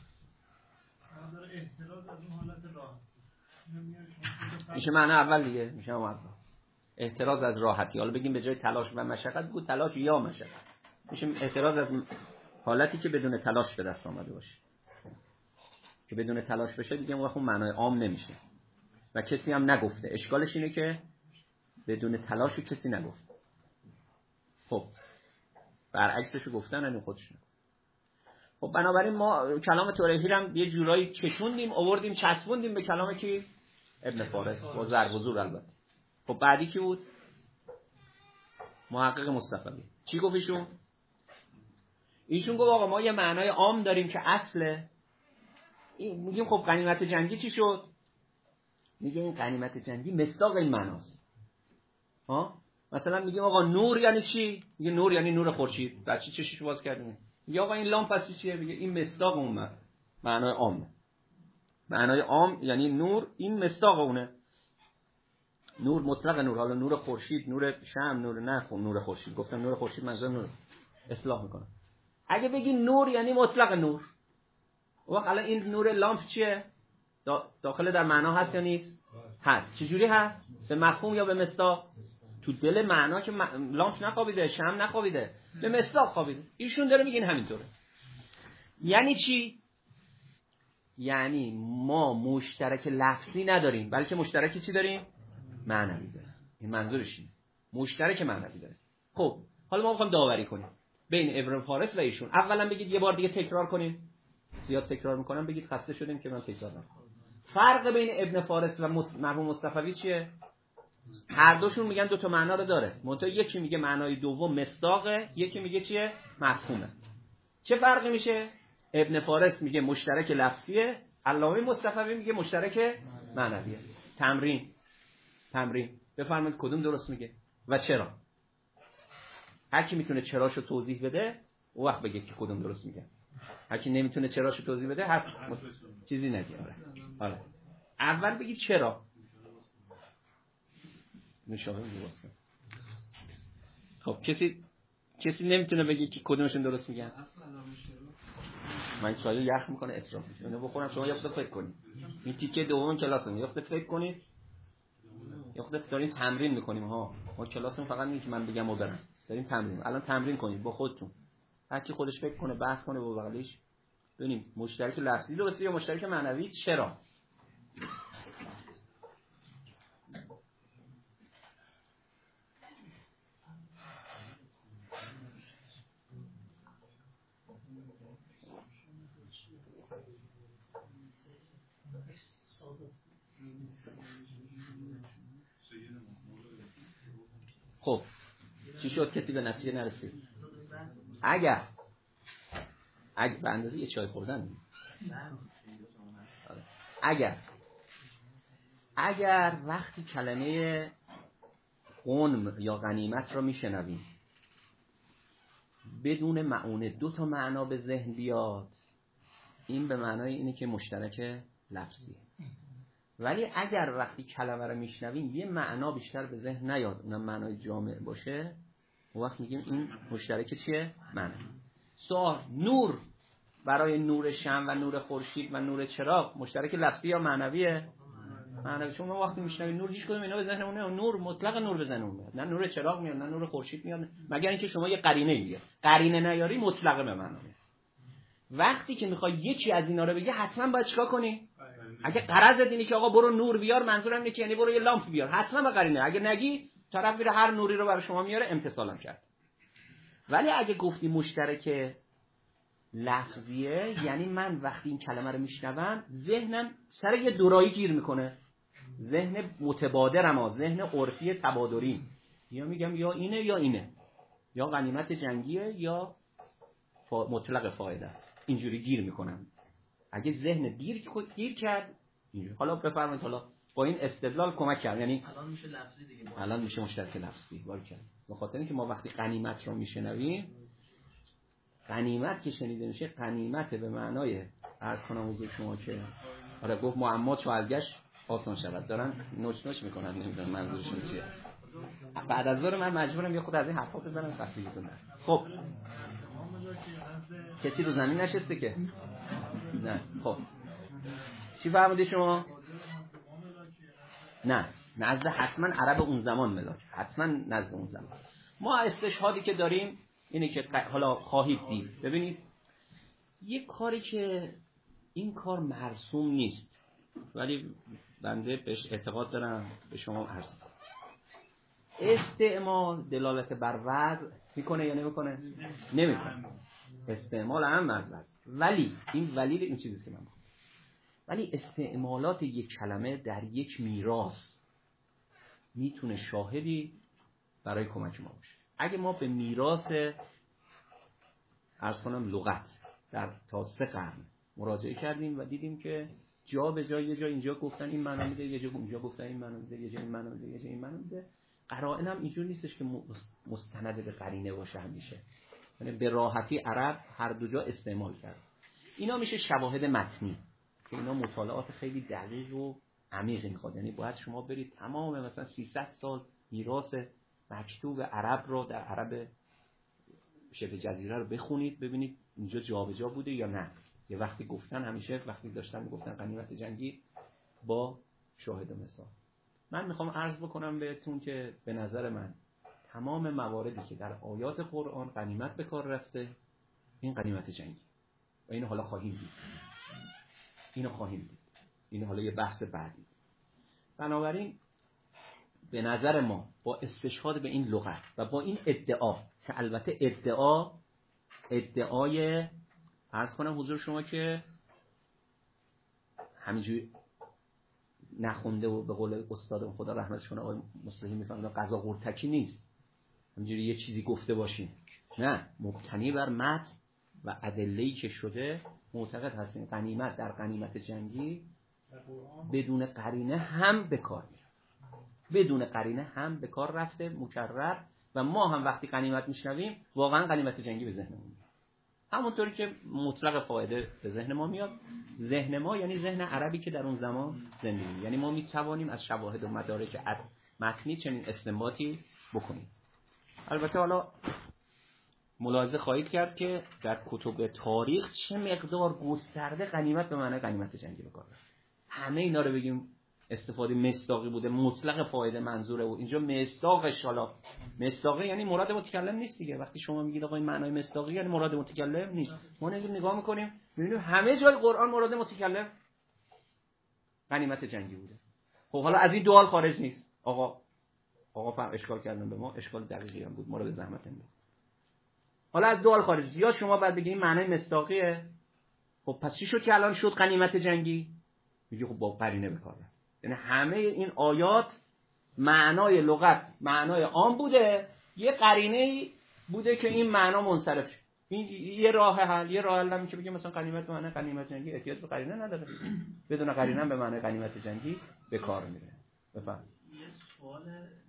احتراز از اون حالت راحت میشه معنی اول دیگه، میشه اول احتراز از راحتی. حالا بگیم به جای تلاش و مشقت بگو تلاش یا مشقت، میشه احتراز از حالتی که بدون تلاش به دست آمده باشه، که بدون تلاش بشه دیگه اون وقت اون معنای عام نمیشه و کسی هم نگفته. اشکالش اینه که بدون تلاش کسی نگفت. خب برعکسشو گفتن این خودشون. خب بنابراین ما کلام طریحی هم یه جورایی کشوندیم آوردیم چسبوندیم به کلام کی؟ ابن فارس با ضرب و زور. البته خب بعدی کی بود؟ محقق مصطفی. چی گفت ایشون؟ ایشون گفت آقا ما یه معنای عام داریم که اصله. میگیم خب غنیمت جنگی چی شد؟ میگه این غنیمت جنگی مصداق این معناست. ها؟ مثلا میگیم آقا نور یعنی چی؟ میگه نور یعنی نور خورشید. بچی چشیشو باز کردیم. میگه آقا این لامپ پس چیه؟ میگه این مصداق اون معنای عامه. معنای عام یعنی نور، این مصداق اونه. نور مطلق نور، حالا نور خورشید، نور شمع، نور نه نور خورشید. گفتم نور خورشید منظور نور. اصلاح میکنم. اگه بگی نور یعنی مطلق نور، وقت الان این نور لامپ چیه؟ داخل در معنا هست یا نیست؟ هست. چجوری هست؟ به مفهوم یا به مصداق؟ تو دل معنا که لامپ نخوابیده، شمع نخوابیده، به مصداق خوابیده. ایشون داره میگین همینطوره. یعنی چی؟ یعنی ما مشترک لفظی نداریم، بلکه مشترکی چی داریم؟ معنوی داریم. این منظورش اینه. مشترک معنوی داریم. خب حالا ما میخوایم داوری کنیم بین ابن فارس و ایشون. اولا بگید یه بار دیگه تکرار کنیم. زیاد تکرار میکنم بگید خسته شدیم که من تکرار نکنم. فرق بین ابن فارس و مرحوم مصطفی چیه؟ هر دوشون میگن دو تا معنا رو داره. منتها یکی میگه معنای دوم مصداقه، یکی میگه چیه؟ مفهومه. چه فرقی میشه؟ ابن فارس میگه مشترک لفظیه، علامه مصطفی میگه مشترک معنویه. تمرین تمرین بفرمایید کدوم درست میگه و چرا؟ هر کی میتونه چراشو توضیح بده اون وقت بگه که کدوم درست میگه. هر کی نمیتونه چراشو توضیح بده هر چیزی نگه. آره اول بگی چرا. نشابه میگه. خب کسی کسی نمیتونه بگه که کدومشون درست میگن. من چای یخ میکنه اصراف میشه. اینو بخورم شما یه خود فکر کنید. این تیکه دوم کلاسمون یه خود فکر کنید. یه خود داریم تمرین میکنیم ها. ما کلاسمون فقط نیست که من بگم و برم. داریم تمرین. الان تمرین کنید با خودتون. هر کی خودش فکر کنه بحث کنه با بغلش. ببینیم مشترک لفظی درسته یا مشترک معنوی. چرا؟ خب چی شد کسی به نتیجه نرسید؟ اگر اگر به اندازه یه چای خوردن اگر اگر وقتی کلمه غنم یا غنیمت را میشنویم بدون معونه دو تا معنا به ذهن بیاد، این به معنای اینه که مشترک لفظیه. ولی اگر وقتی کلمه رو میشنویم یه معنا بیشتر به ذهن نیاد، اونم معنای جامع باشه، اون وقت میگیم این مشترک چیه؟ معنی. سوال نور برای نور شمع و نور خورشید و نور چراغ مشترک لفظی یا معنویه؟ معنوی. چون ما وقتی میشنویم نور هیچ کدوم اینا به ذهنمون نمیاد. نور مطلق نور به ذهنمون میاد، نه نور چراغ میاد نه نور خورشید میاد، مگر اینکه شما یه قرینه میگه. قرینه نیاری مطلق به معنی. وقتی که میخوای یکی از اینا رو بگی حتما باید چیکار کنی؟ اگه غرض اینه که آقا برو نور بیار، منظورم اینه که یعنی برو یه لامپ بیار، حتما به قرینه. اگه نگی طرف میره هر نوری رو برای شما میاره، امتثالم کرد. ولی اگه گفتی مشترک لفظیه، یعنی من وقتی این کلمه رو میشنوم ذهنم سر یه دورایی گیر میکنه، ذهن متبادرم ها، ذهن عرفی تبادری، یا میگم یا اینه یا اینه، یا غنیمت جنگیه یا فا... مطلق فایده است، اینجوری گیر میکنم. اگه ذهن دیر گیر کرد اینجوری. حالا بفرمایید، حالا با این استدلال کمک کرد، یعنی الان میشه لفظی دیگه، الان میشه مشترک لفظی. باری کرد به خاطر اینکه ما وقتی غنیمت رو میشنویم، غنیمت که شنیده میشه غنیمت به معنای عرض کنم حضور شما که آره گفت معما چوالگش آسان شود، دارن نوچ نوچ میکنن، نمیدونم منظورشون چیه. بعد از ظهر من مجبورم یه خود از این حرفا بزنم خفیفتون. خب کسی رو زمین نشسته که نه. خب چی فرمودی شما؟ نه نزد حتما عرب اون زمان ملاک، حتما نزد اون زمان. ما استشهادی که داریم اینه که حالا خواهید دید. ببینید یک کاری که این کار مرسوم نیست ولی بنده بهش اعتقاد دارم، به شما عرض کنم. استعمال دلالت بر وضع میکنه یا نمیکنه؟ نمیکنه. استعمال هم از وضع. ولی این ولی این چیزی که من میگم، ولی استعمالات یک کلمه در یک میراث میتونه شاهدی برای کمک ما باشه. اگه ما به میراث عرض کنم لغت در تا سه قرن مراجعه کردیم و دیدیم که جا به جا یه جا اینجا گفتن این معنی میده، یه جا اونجا گفتن این معنی میده، یه جا این معنی میده، یه جا این معنی میده. قرائن هم اینجور نیستش که مستند به قرینه باشه همیشه، یعنی به راحتی عرب هر دو جا استعمال کرد. اینا میشه شواهد متنی که اینا مطالعات خیلی دقیق و عمیقی میخواد، یعنی باید شما برید تمام مثلا سیصد سال میراث مکتوب عرب رو در عرب شبه جزیره رو بخونید، ببینید اینجا جابجا بوده یا نه. یه وقتی گفتن، همیشه وقتی داشتن میگفتن غنیمت جنگی با شاهد و مثال. من میخوام عرض بکنم بهتون که به نظر من تمام مواردی که در آیات قرآن غنیمت به کار رفته، این غنیمت جنگی و اینو حالا خواهیم دید، اینو خواهیم دید، اینو حالا یه بحث بعدی. بنابراین به نظر ما با استشهاد به این لغت و با این ادعا که البته ادعا ادعای عرض کنم حضور شما که همینجوری نخونده و به قول استاد خدا رحمتش کنه آقای مصلحی میفهمن قضا قرتکی نیست، همینجوری یه چیزی گفته باشین، نه، مبتنی بر متن و ادله‌ای که شده معتقد هستیم غنیمت در غنیمت جنگی بدون قرینه هم به کار میره، بدون قرینه هم به کار رفته مکرر، و ما هم وقتی غنیمت میشنویم واقعا غنیمت جنگی به ذهنمون میاد، همونطوری که مطلق فایده به ذهن ما میاد. ذهن ما یعنی ذهن عربی که در اون زمان زندگی، یعنی ما میتوانیم از شواهد و مدارک متنی چنین استنباطی بکنیم. البته حالا ملاحظه خواهید کرد که در کتب تاریخ چه مقدار گسترده غنیمت به معنی غنیمت جنگی به کار رفته. همه اینا رو بگیم استفاده مصداقی بوده، مطلق فایده منظوره، و اینجا مصداقش، حالا مصداقی یعنی مراد متکلم نیست دیگه. وقتی شما میگید آقا این معنای مصداقی یعنی مراد متکلم نیست، ما نگاه میکنیم میبینیم همه جای قرآن مراد متکلم غنیمت جنگی بوده. خب حالا از این دوال خارج نیست. آقا آقا فهم اشکال کردن به ما، اشکال دقیقی هم بود، ما رو به زحمت نمیدید. حالا از دوال خارج، یا شما بعد بگید این معنای مصداقیه، خب پس چی شد که الان شد غنیمت جنگی؟ میگه خب با قرینه بکار. یعنی همه این آیات معنای لغت معنای عام بوده، یه قرینه بوده که این معنا منصرف شد. این یه راه حل، یه راه حل میشه بگه مثلا غنیمت به معنی غنیمت جنگی احتیاج به قرینه نداره، بدون قرینه به معنی غنیمت جنگی به کار میره. بفهم. یه سوال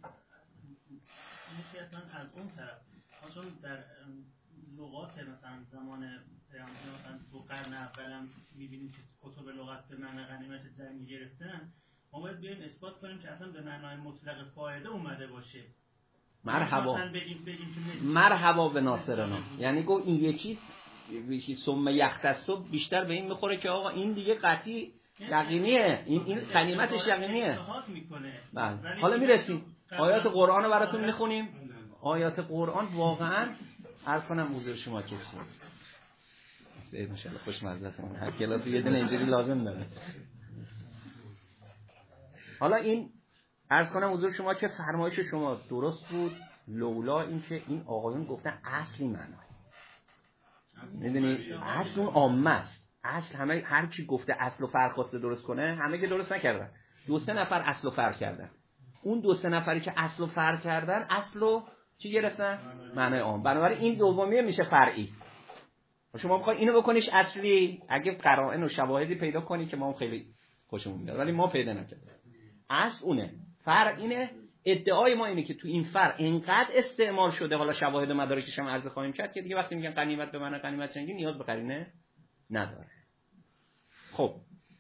میشه اصلا از اون طرف، چون در لغات مثلا زمان پیامبر مثلا تو قرن اولم می‌بینیم که کتب لغت به معنی غنیمت جنگی گرفتن، ما باید بیایم اثبات کنیم که اصلا به معنای مطلق فایده اومده باشه. مرحبا بگیم بگیم که مرحبا به ناصرنا، یعنی گو این یکی یکی ثم یختص بیشتر به این میخوره که آقا این دیگه قطعی یقینیه، این این غنیمتش یقینیه. بله حالا میرسیم آیات قرآن رو براتون میخونیم. آیات قرآن واقعا عرض کنم حضور شما که چیه ماشاءالله خوشمزه است، هر کلاس یه دونه اینجوری لازم داره. حالا این عرض کنم حضور شما که فرمایش شما درست بود، لولا اینکه این آقایون گفتن اصلی معنی. میدونی اصل اون عامه است. اصل همه هر کی گفته اصل و فرع خواسته درست کنه، همه که درست نکردن. دو سه نفر اصل و فرع کردن. اون دو سه نفری که اصل و فرع کردن، اصل چی گرفتن؟ معنای عام. بنابراین این دومیه میشه فرعی. شما بخواید اینو بکنیش اصلی، اگه قرائن و شواهدی پیدا کنی که ما هم خیلی خوشمون میاد، ولی ما پیدا نکردیم. اصل اونه، فرع اینه. ادعای ما اینه که تو این فرع انقدر استعمال شده، حالا شواهد و مدارکش هم عرض خواهیم کرد، که دیگه وقتی میگن غنیمت به معنی غنیمت جنگی نیاز به قرینه نداره. خب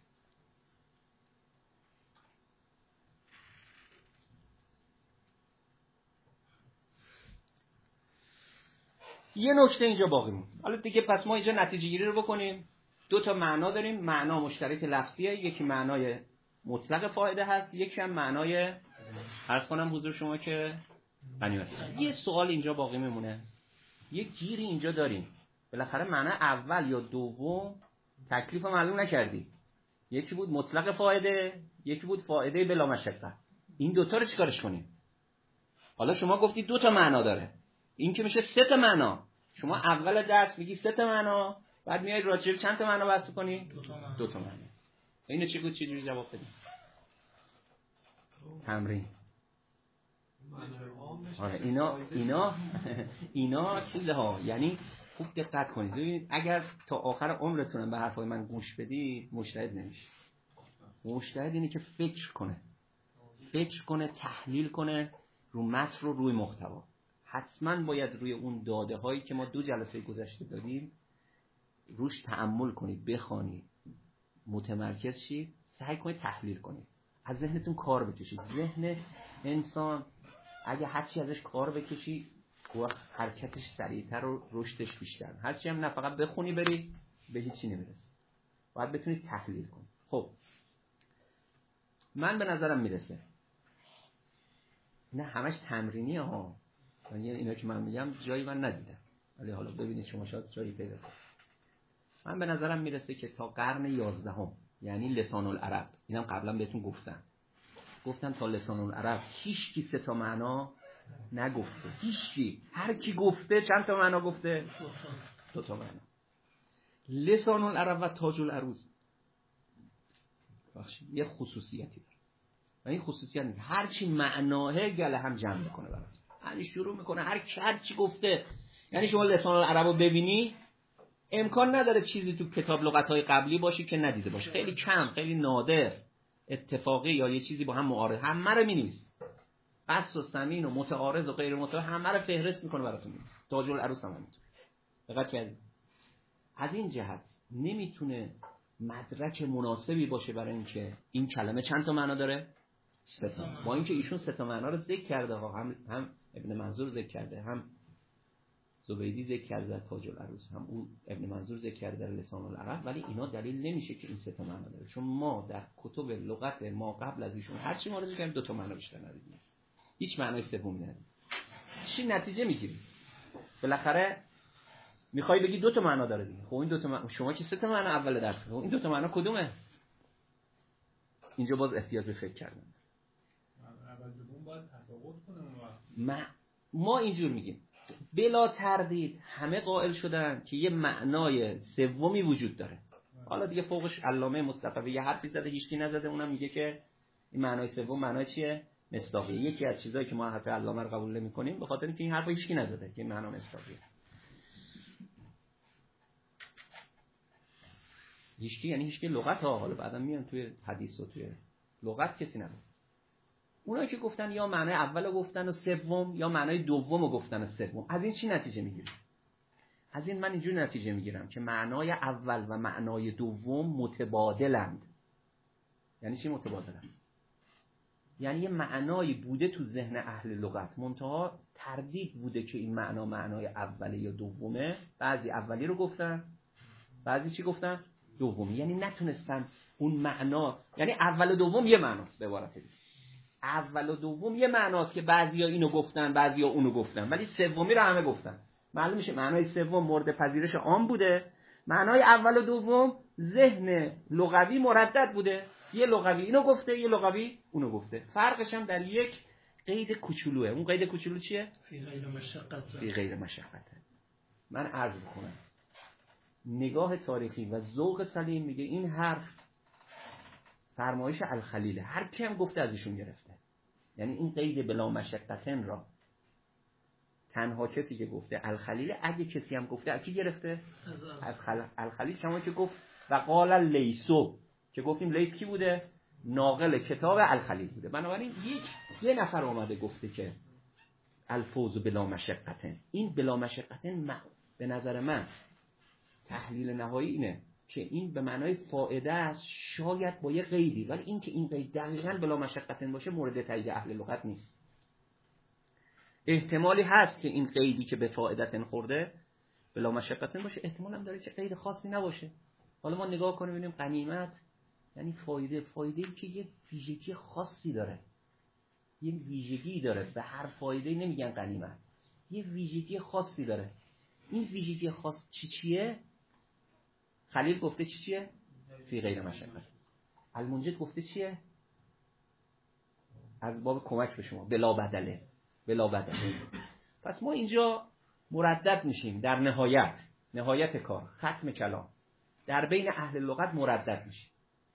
یه نکته اینجا باقی مونده. حالا دیگه پس ما اینجا نتیجه گیری رو بکنیم. دو تا معنا داریم، معنا مشترک لفظیه، یکی معنای مطلق فایده هست، یکی هم معنای عرض کنم حضور شما که غنیمت. یه سوال اینجا باقی میمونه، یه گیری اینجا داریم. بالاخره معنی اول یا دوم تکلیف معلوم نکردی، یکی بود مطلق فایده، یکی بود فایده بلا مشقت. این دوتا رو چیکارش کنیم؟ حالا شما گفتی دو تا معنا داره، این که میشه سه تا معنا. شما اول درس میگی سه تا معنا، بعد میای راجع به چند تا معنا بحث کنی؟ دو تا معنا. اینو چی بود؟ چه جوری جواب بدیم؟ تمرین. آره اینا اینا اینا چیزها، یعنی خوب دقت کنید. ببینید اگر تا آخر عمرتون به حرفای من گوش بدید مجتهد نمیشید. مجتهد اینه که فکر کنه، فکر کنه، تحلیل کنه رو متن رو، روی محتوا. حتما باید روی اون داده هایی که ما دو جلسه گذشته دادیم روش تأمل کنید، بخوانید، متمرکز شید، سعی کنید تحلیل کنید، از ذهنتون کار بکشید. ذهن انسان اگه هرچی ازش کار بکشی حرکتش سریعتر و رشدش بیشتر. هرچی هم نه فقط بخونی بری به هیچی نمیرسی، باید بتونید تحلیل کنید. خب من به نظرم میرسه نه همش تمرینی ها، یعنی اینا که من میگم جایی من ندیدم، ولی حالا ببینید شما شاید جایی پیدا کنید. من به نظرم میرسه که تا قرن یازدهم، یعنی لسان العرب، اینم قبلا بهتون گفتم گفتم تا لسان العرب هیچ کی سه تا معنا نگفته. هیچ کی، هر کی گفته چند تا معنا گفته؟ دو تا معنا. لسان العرب و تاج العروض بخشید یه خصوصیتی داره و این خصوصیت نیست هر چی معناه گله هم جمع میکنه برات. یعنی شروع میکنه هر کی هر چی گفته. یعنی شما لسان العرب رو ببینی امکان نداره چیزی تو کتاب لغت‌های قبلی باشه که ندیده باشه. خیلی کم، خیلی نادر، اتفاقی یا یه چیزی با هم معارض، همه رو می‌نویسه. قص و سمین و متعارض و غیر متعارض همه رو فهرست میکنه براتون می‌نویسه. تاج العروض هم همینطور. دقت کردید؟ از این جهت نمیتونه مدرک مناسبی باشه برای اینکه این کلمه چند تا معنا داره؟ سه تا. با اینکه ایشون سه تا معنا رو ذکر کرده ها، هم هم ابن منظور ذکر کرده، هم زبیدی ذکر کرده در تاج العروض، هم اون ابن منظور ذکر کرده در لسان العرب، ولی اینا دلیل نمیشه که این سه تا معنا داره، چون ما در کتب لغت ما قبل از ایشون هر چی ما رو ذکر دو تا معنا بیشتر ندیدیم، هیچ معنای سومی ندیدیم. چی نتیجه میگیری؟ بالاخره میخوای بگی دو تا معنا داره دیگه. خب این دو تا معنا، شما که سه تا معنا اول درس، خب این دو تا معنا کدومه؟ اینجا باز احتیاج به فکر کردن. اول دوم باید تفاوت کنه. ما ما اینجور میگیم بلا تردید همه قائل شدن که یه معنای سومی وجود داره. حالا دیگه فوقش علامه مصطفی یه حرفی زده هیچکی نزده، اونم میگه که این معنای سوم معنای چیه؟ مصداقیه. یکی از چیزایی که ما حرف علامه رو قبول نمی‌کنیم به خاطر اینکه این حرفو هیچکی نزده که معنا مصداقیه. هیچکی یعنی هیچکی لغت ها، حالا بعدا میان توی حدیث و توی لغت کسی نگفت. اونایی که گفتن یا معنای اولو گفتن و سوم یا معنای دومو گفتن و سوم، از این چی نتیجه میگیرم؟ از این من اینجور نتیجه میگیرم که معنای اول و معنای دوم متبادلند. یعنی چی متبادلند؟ یعنی یه معنایی بوده تو ذهن اهل لغت، منتها تردید بوده که این معنا معنای اولی یا دومه. بعضی اولی رو گفتن، بعضی چی گفتن؟ دومی. یعنی نتونستن اون معنا، یعنی اول و دوم یه معناست به عبارت دیگه. اول و دوم یه معناست که بعضیا اینو گفتن بعضیا اونو گفتن، ولی سومی رو همه گفتن. معلوم میشه معنای سوم مورد پذیرش عام بوده، معنای اول و دوم ذهن لغوی مردد بوده. یه لغوی اینو گفته، یه لغوی اونو گفته. فرقش هم در یک قید کوچولوئه. اون قید کوچولو چیه؟ فی غیر مشقت. فی غیر مشقت. من عرض میکنم نگاه تاریخی و ذوق سلیم میگه این حرف فرمایش الخلیله، هر کی هم گفته ازشون گرفته. یعنی این قید بلا مشقتن را تنها کسی که گفته الخلیله، اگه کسی هم گفته از کی گرفته؟ از خل... الخلیل. شما که گفت و قال لیسو که گفتیم لیس کی بوده؟ ناقل کتاب الخلیل بوده. بنابراین یک یه نفر آمده گفته که الفوز بلا مشقتن. این بلا مشقتن م... به نظر من تحلیل نهایی اینه که این به معنای فائده است، شاید با یه قیدی، ولی این که این قید دقیقاً بلا مشقتن باشه مورد تایید اهل لغت نیست. احتمالی هست که این قیدی که به فائدتن خورده بلا مشقتن باشه، احتمال هم داره که قید خاصی نباشه. حالا ما نگاه کنیم ببینیم غنیمت یعنی فایده، فایده‌ای که یه ویژگی خاصی داره، یه ویژگی داره. به هر فایده نمیگن غنیمت، یه ویژگی خاصی داره. این ویژگی خاص چی چیه؟ خلیل گفته چی چیه؟ فی غیر مشقت. المنجد گفته چیه؟ از باب کمک به شما، بلا بدله، بلا بدله. پس ما اینجا مردد میشیم در نهایت، نهایت کار، ختم کلام، در بین اهل لغت مردد میشیم،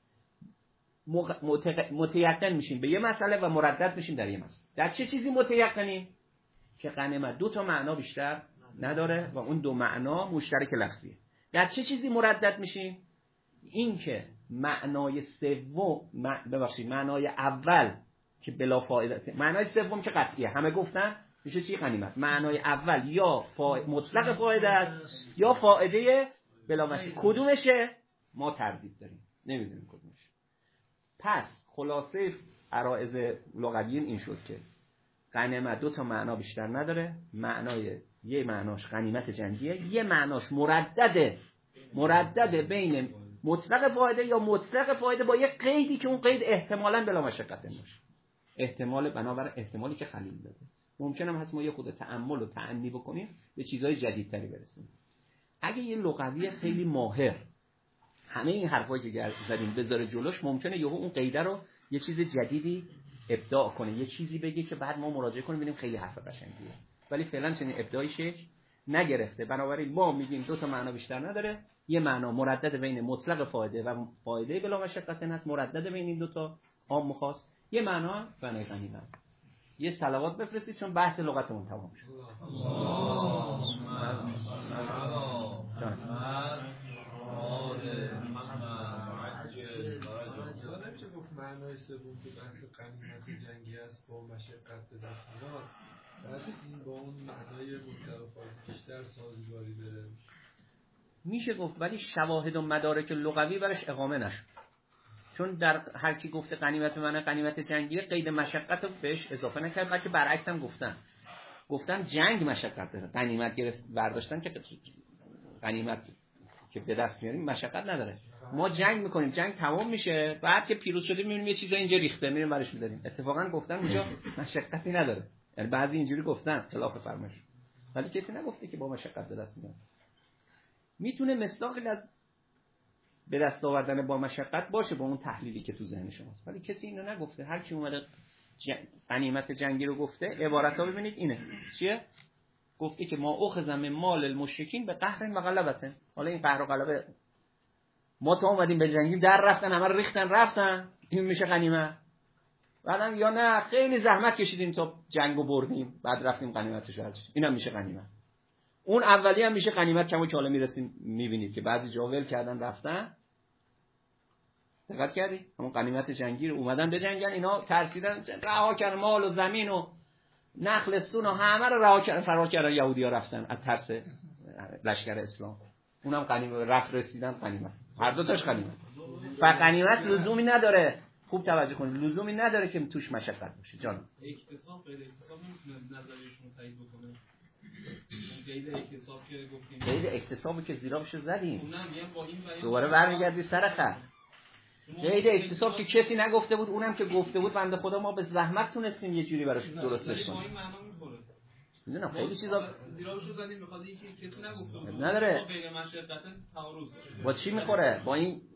متیقن میشیم به یه مسئله و مردد میشیم در یه مسئله. در چه چیزی متیقنیم؟ که غنیمت دو تا معنا بیشتر نداره و اون دو معنا مشترک لفظیه. در چه چیزی مردد میشیم؟ این که معنای سوم، ببخشید معنای اول که بلا فایده، معنای سوم که قطعیه، همه گفتن میشه چی؟ غنیمت. معنای اول یا فا... مطلق فایده است یا فایده بلا مشقت. کدومشه؟ ما تردید داریم، نمیدونیم کدومشه. پس خلاصه عرائض لغویین این شد که غنیمت دو تا معنا بیشتر نداره. معنای یه معناش غنیمت جنگیه، یه معناش مردده، مردده بین مطلق فایده یا مطلق فایده با یه قیدی که اون قید احتمالاً بلا مشقت باشه. احتمال بنابر احتمالی که خلیل داده. ممکنه هم هست ما یه خود تأمل و تأنی بکنیم به چیزهای جدیدتری برسیم. اگه یه لغوی خیلی ماهر همه این حرفایی که زدیم بذاره جلوش، ممکنه یهو اون قیده رو یه چیز جدیدی ابداع کنه، یه چیزی بگه که بعد ما مراجعه کنیم ببینیم خیلی حرف قشنگیه، ولی فعلا چنین ابداعی شکل نگرفته. بنابراین ما میگیم دو تا معنا بیشتر نداره، یه معنا مردد بین مطلق فایده و فایده بلا مشقت هست، مردد بین این دو تا عام و خاص. یه معنا بنای غنیمت. یه صلوات بفرستید چون بحث لغتمون تمام شد. نمیشه گفت معنای سوم که بحث غنیمت جنگی است با مشقت به دست میاد، بعد این با اون معنای متفاوت بیشتر سازگاری بره. میشه گفت، ولی شواهد و مدارک لغوی برش اقامه نشد، چون در هر کی گفته غنیمت به معنی غنیمت جنگی قید مشقت رو بهش اضافه نکرد، بلکه برعکس هم گفتن گفتن جنگ مشقت داره. غنیمت گرفت برداشتن که غنیمت که به دست میاریم مشقت نداره. ما جنگ میکنیم، جنگ تمام میشه، بعد که پیروز شدیم میبینیم یه چیزا اینجا ریخته، میریم برش میداریم. اتفاقا گفتن اونجا مشقتی نداره، یعنی بعضی اینجوری گفتن خلاف فرمایش، ولی کسی نگفته که با مشقت به دست میاد. میتونه مصداقی از به دست آوردن با مشقت باشه با اون تحلیلی که تو ذهن شماست، ولی کسی اینو نگفته. هر کی اومده غنیمت جنگی رو گفته، عبارت‌ها ببینید اینه چیه؟ گفته که ما اخذم مال المشرکین به قهر و غلبته. حالا این قهر و غلبه ما تا اومدیم به جنگیم در رفتن، همه رو ریختن رفتن، این میشه غنیمت. بعدم یا نه خیلی زحمت کشیدیم تا جنگو بردیم بعد رفتیم غنیمتش رو، اینم میشه غنیمت. اون اولی هم میشه غنیمت. کما که حالا میرسیم میبینید که بعضی جا ول کردن رفتن. دقت کردی؟ همون غنیمت جنگی رو اومدن به جنگن، اینا ترسیدن، رها کردن مال و زمین و نخل سون و همه رو رها کردن، فرار کردن، یهودی‌ها رفتن از ترس لشکر اسلام. اونم غنیمت رفت رسیدن غنیمت. هر دو تاش غنیمت. و غنیمت لزومی نداره، خوب توجه کنید، لزومی نداره که توش مشقت باشه. جان اکتساب غیر اکتساب نمیتونه نظریشون رو تایید بکنه. قید اکتساب که گفتیم، قید اکتسابی که زیرا بشه زدیم، اونم میگم با این بیان دوباره برمیگردی سر خط. قید اکتساب که کسی نگفته بود، اونم که گفته بود بنده خدا ما به زحمت تونستیم یه جوری براش درستش کنیم. این معنا میخوره. میدونم خیلی چیزا زیرا زدیم بخاطر اینکه کسی نگفته بود نداره. غیر مشقت تعارض با چی میخوره؟ با این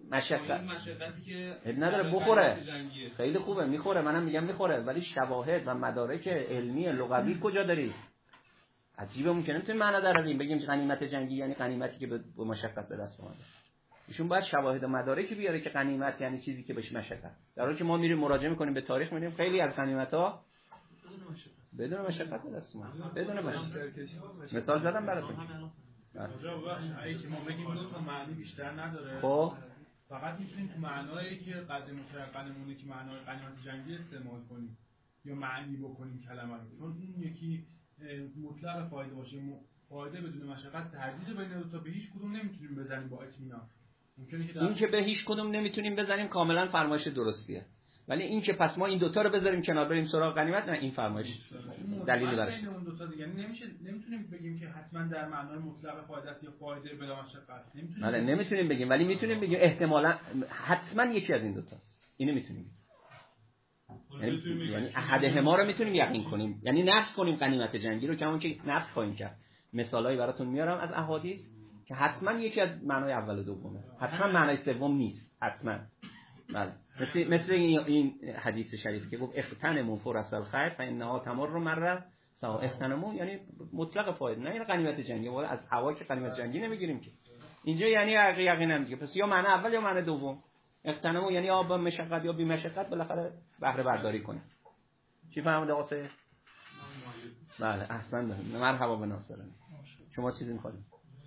مشقت مشقتی که نداره بخوره خیلی خوبه میخوره، منم میگم میخوره، ولی شواهد و مدارک علمی لغوی کجا داری؟ عجیبه، ممکنه نمیتونیم معنا دراریم بگیم غنیمت جنگی یعنی غنیمتی که به مشقت به دست اومده. ایشون باید شواهد و مدارکی بیاره که غنیمت یعنی چیزی که بهش مشقت. در حالی که ما میریم مراجعه میکنیم به تاریخ میبینیم خیلی از غنیمت‌ها بدون مشقت به دست اومده. بدون مشقت. مثال زدم براتون. اگه که ما بگیم دو تا معنی بیشتر نداره. خب فقط میتونیم تو معنایی که قدیم مترقمونه که معنای غنیمت جنگی استعمال کنیم یا معنی بکنیم کلمه رو، چون اون یکی مطلق فایده باشه، فایده بدون مشقت تهدید بین دو تا به هیچ کدوم نمیتونیم بزنیم با اطمینان. ممکنه که این که به هیچ کدوم نمیتونیم بزنیم کاملا فرمایش درستیه، ولی این که پس ما این دوتا رو بذاریم کنار بریم سراغ غنیمت، نه این فرمایش دلیلی براش نیست. اون دوتا دیگه نمیشه، نمیتونیم بگیم که حتما در معنای مطلق فایده است یا فایده بلا مشقت. نمیتونیم بله نمیتونیم بگیم، ولی میتونیم بگیم احتمالاً حتما یکی از این دوتاست. اینو میتونیم یعنی یعنی احدهما رو میتونیم یقین کنیم، یعنی نفی کنیم غنیمت جنگی رو، کما که نفی خواهیم کرد. مثالایی براتون میارم از احادیث که حتما یکی از معنای اول و دومه، حتما معنای سوم نیست، حتما. بله مثل مثل این حدیث شریف که گفت اغتنموا فرص الخیر فانها تمر مره سوا. اغتنموا یعنی مطلق فایده، نه یعنی غنیمت جنگی. والا از هوا که غنیمت جنگی نمیگیریم که اینجا، یعنی یقینا دیگه. پس یا معنی اول یا معنی دوم. اغتنموا یعنی یا با مشقت یا بی مشقت بالاخره بهره برداری کنه. چی فهمید آقا؟ بله احسن، مرحبا به ناصرن. شما چیزی می‌خواید؟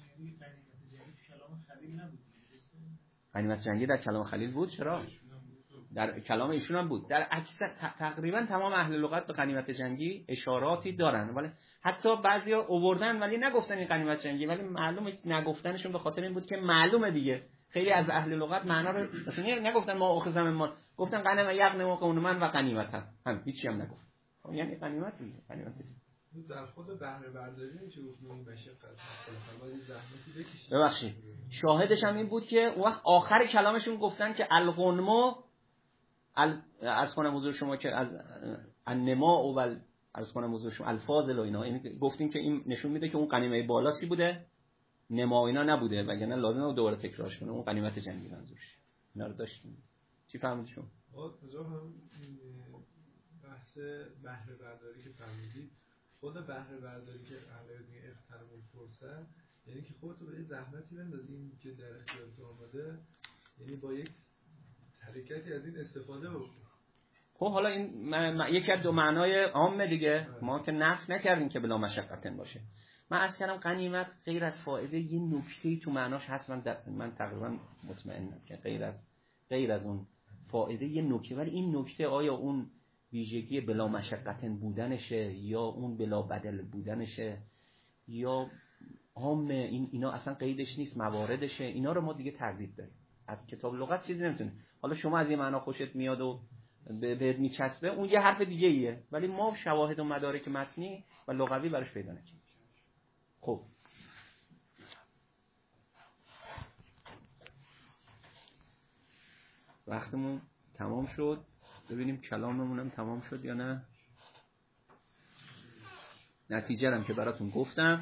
غنیمت جنگی در کلام خلیل بود. چرا؟ در کلام ایشون هم بود. در اکثر تقریبا تمام اهل لغت به غنیمت جنگی اشاراتی دارن، ولی حتی بعضیا آوردن ولی نگفتن این غنیمت جنگی، ولی معلومه نگفتنشون به خاطر این بود که معلومه دیگه خیلی از اهل لغت معنا رو مثلا نگفتن ما اخذم ما، گفتن غنم یغنم و قونمن و غنیمت هم, هم هیچی هم نگفت. یعنی غنیمت دیگه، غنیمت در خود بهره برداری میشه گفت اون مشقت بالاخره زحمتی بکشید. ببخشید شاهدش هم این بود که وقت آخر کلامشون گفتن که الغنمو عرض کنم حضور شما که از النما و عرض کنم حضور شما الفاظل و اینا، این گفتیم که این نشون میده که اون غنیمه بالا چی بوده، نما اینا نبوده، وگرنه لازمه دوباره تکرارش کنه. اون غنیمت جنگی منظورش. اینا رو داشتیم. چی فهمیدید شما؟ آقا هم بحث بهره برداری که فهمیدید، خود بهره برداری که علاوه بر اغتنام الفرصه یعنی که خودتو به زحمتی بندازین که در اختیارت آماده، یعنی با یک حرکتی از این استفاده بکنید. خب حالا این م... م... یکی از دو معنای عامه دیگه، ما که نفی نکردیم که بلا مشقتن باشه. من عرض کردم غنیمت غیر از فایده یه نکته‌ای تو معناش هست، من, در... من تقریبا مطمئنم که غیر از غیر از اون فایده یه نکته، ولی این نکته آیا اون ویژگی بلا مشقتن بودنشه یا اون بلا بدل بودنشه یا عامه، این اینا اصلا قیدش نیست، مواردشه، اینا رو ما دیگه تردید داریم. از کتاب لغت چیزی نمیتونه. حالا شما از این معنا خوشت میاد و بهت میچسبه، اون یه حرف دیگه ایه، ولی ما شواهد و مدارک متنی و لغوی براش پیدا نکنیم. خب وقتمون تمام شد، ببینیم کلاممون هم تمام شد یا نه. نتیجه هم که براتون گفتم.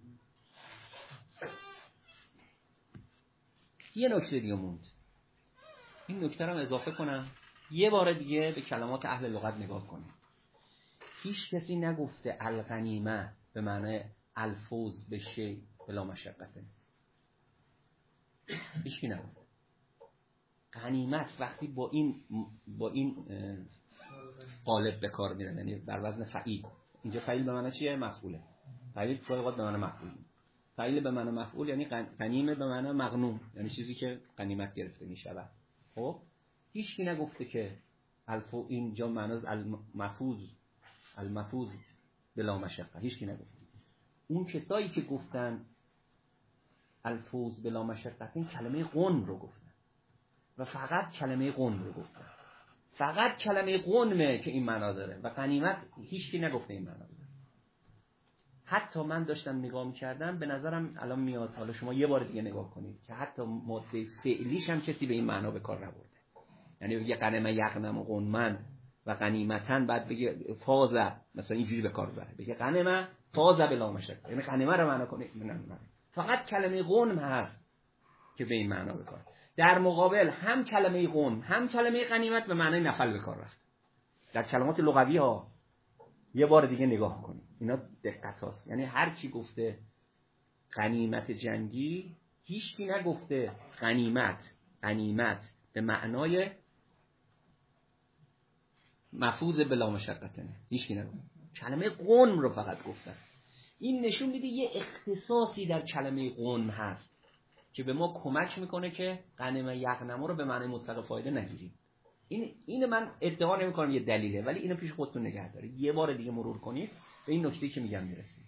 یه نکته دیگه موند، این نکته رو هم اضافه کنم. یه بار دیگه به کلمات اهل لغت نگاه کنیم. هیچ کسی نگفته الغنیمه به معنی الفوز به شی بلا مشقته، هیچ کی نگفته. غنیمت وقتی با این با این قالب به کار میره، یعنی بر وزن فعیل. اینجا فعیل به معنی چیه؟ مفعوله. فعیل فوق به معنی مفعول. فعیل به معنی مفعول یعنی غنیمه به معنی مغنوم، یعنی چیزی که غنیمت گرفته میشه. خب هیچ کی نگفته که الفو اینجا معنی المفوز المفوز بلا مشقه، هیچ کی نگفته. اون کسایی که گفتن الفوز بلا مشقه این کلمه غن رو گفتن و فقط کلمه غن رو گفتن. فقط کلمه غنمه که این معنا داره و غنیمت هیچ کی نگفته این معنا داره. حتی من داشتم نگاه می‌کردم به نظرم الان میاد، حالا شما یه بار دیگه نگاه کنید که حتی ماده فعلیش هم کسی به این معنا به کار نبرده. یعنی بگه غنم یغنم و غنمن و غنیمتن، بعد بگه فاز مثلا اینجوری به کار بره، بگه غنم فاز بلا مشقه، یعنی غنیمه رو معنا کنه. نه نه، فقط کلمه غنم هست که به این معنا به کار. در مقابل هم کلمه غنم هم کلمه غنیمت به معنای نفل به کار رفت. در کلمات لغوی ها یه بار دیگه نگاه کنید، اینا دقت هاست. یعنی هر کی گفته غنیمت جنگی، هیچ کی نگفته غنیمت غنیمت به معنای مفوز بلا مشقته، نه، هیچ کی نگفته. کلمه غنم رو فقط گفتن. این نشون میده یه اختصاصی در کلمه غنم هست که به ما کمک میکنه که غنیمه یغنمو رو به معنای مطلق فایده نگیریم. این اینو من ادعا نمیکنم یه دلیله، ولی اینو پیش خودتون نگه دارید، یه بار دیگه مرور کنید به این نکته‌ای که میگم میرسید.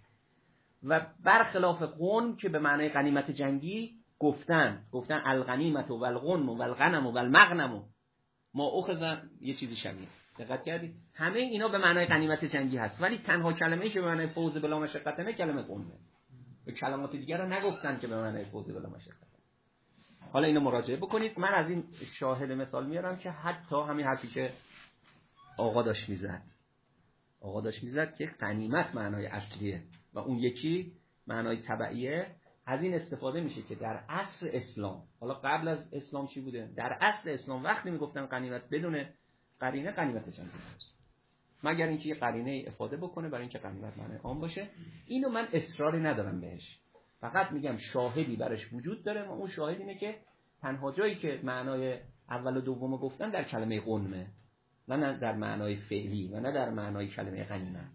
و برخلاف غنم که به معنای غنیمت جنگی گفتن گفتن الغنیمت و الغنم و الغنم و المغنم ما اخذن، یه چیزی شبیه. دقت کردید؟ همه اینا به معنای غنیمت جنگی هست، ولی تنها کلمه‌ای که به معنای فوز بلا مشقته نه کلمه غنمه. به کلمات دیگر رو نگفتن که به معنای فوز بلا مشقته. حالا اینو مراجعه بکنید. من از این شاهد مثال میارم که حتی همین حرفی که آقا داشت میزد آقا داشت میزد که غنیمت معنای اصلیه و اون یکی معنای تبعیه. از این استفاده میشه که در عصر اسلام، حالا قبل از اسلام چی بوده؟ در عصر اسلام وقتی میگفتن غنیمت بدون قرینه غنیمت جنگی هست، مگر اینکه یه قرینه افاده بکنه برای اینکه غنیمت معنای عام باشه. اینو من اصراری ندارم بهش، فقط میگم شاهدی برش وجود داره و اون شاهد اینه که تنها جایی که معنای اول و دوم گفتن در کلمه غنمه و نه در معنای فعلی و نه در معنای کلمه غنیمت،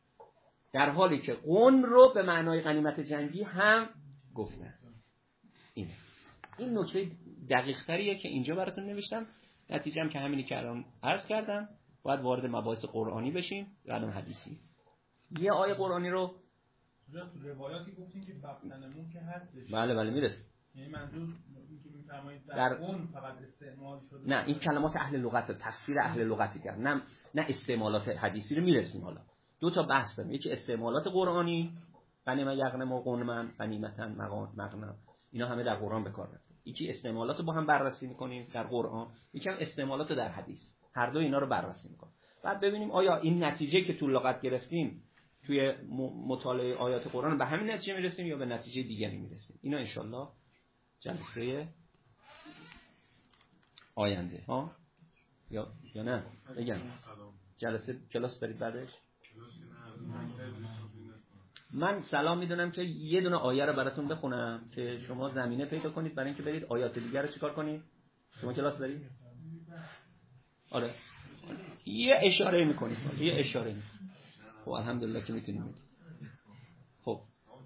در حالی که غنم رو به معنای غنیمت جنگی هم گفتن. این این نکته دقیق تریه که اینجا براتون نوشتم. نتیجه هم که همینی که الان عرض کردم، باید وارد مباحث قرآنی بشیم بعدم حدیثی. یه آیه قرآنی رو تو روایاتی گفتین که بطنمون که هستش. بله بله میرسه. یعنی منظور اینکه میفرمایید در در اون فقط استعمال شده. نه، این کلمات اهل لغت، تفسیر اهل لغتی کرد، نه نه استعمالات حدیثی رو میرسیم. حالا دو تا بحث داریم، یکی استعمالات قرآنی، غنیمه یغنم و غنمن غنیمتن مغنم، اینا همه در قرآن به کار رفته. یکی استعمالات رو با هم بررسی میکنیم در قرآن، یکی هم استعمالات در حدیث. هر دو اینا رو بررسی میکنیم، بعد ببینیم آیا این نتیجه که تو لغت گرفتیم توی مطالعه آیات قرآن به همین نتیجه میرسیم یا به نتیجه دیگری میرسیم. اینا انشالله جلسه آینده ها یا یا نه بگم جلسه کلاس دارید بعدش. من سلام میدونم که یه دونه آیه رو براتون بخونم که شما زمینه پیدا کنید برای اینکه برید آیات دیگر رو چیکار کنید. شما کلاس دارید؟ آره یه اشاره میکنید، یه اشاره میکنید. خب الحمدلله که میتونیم. خب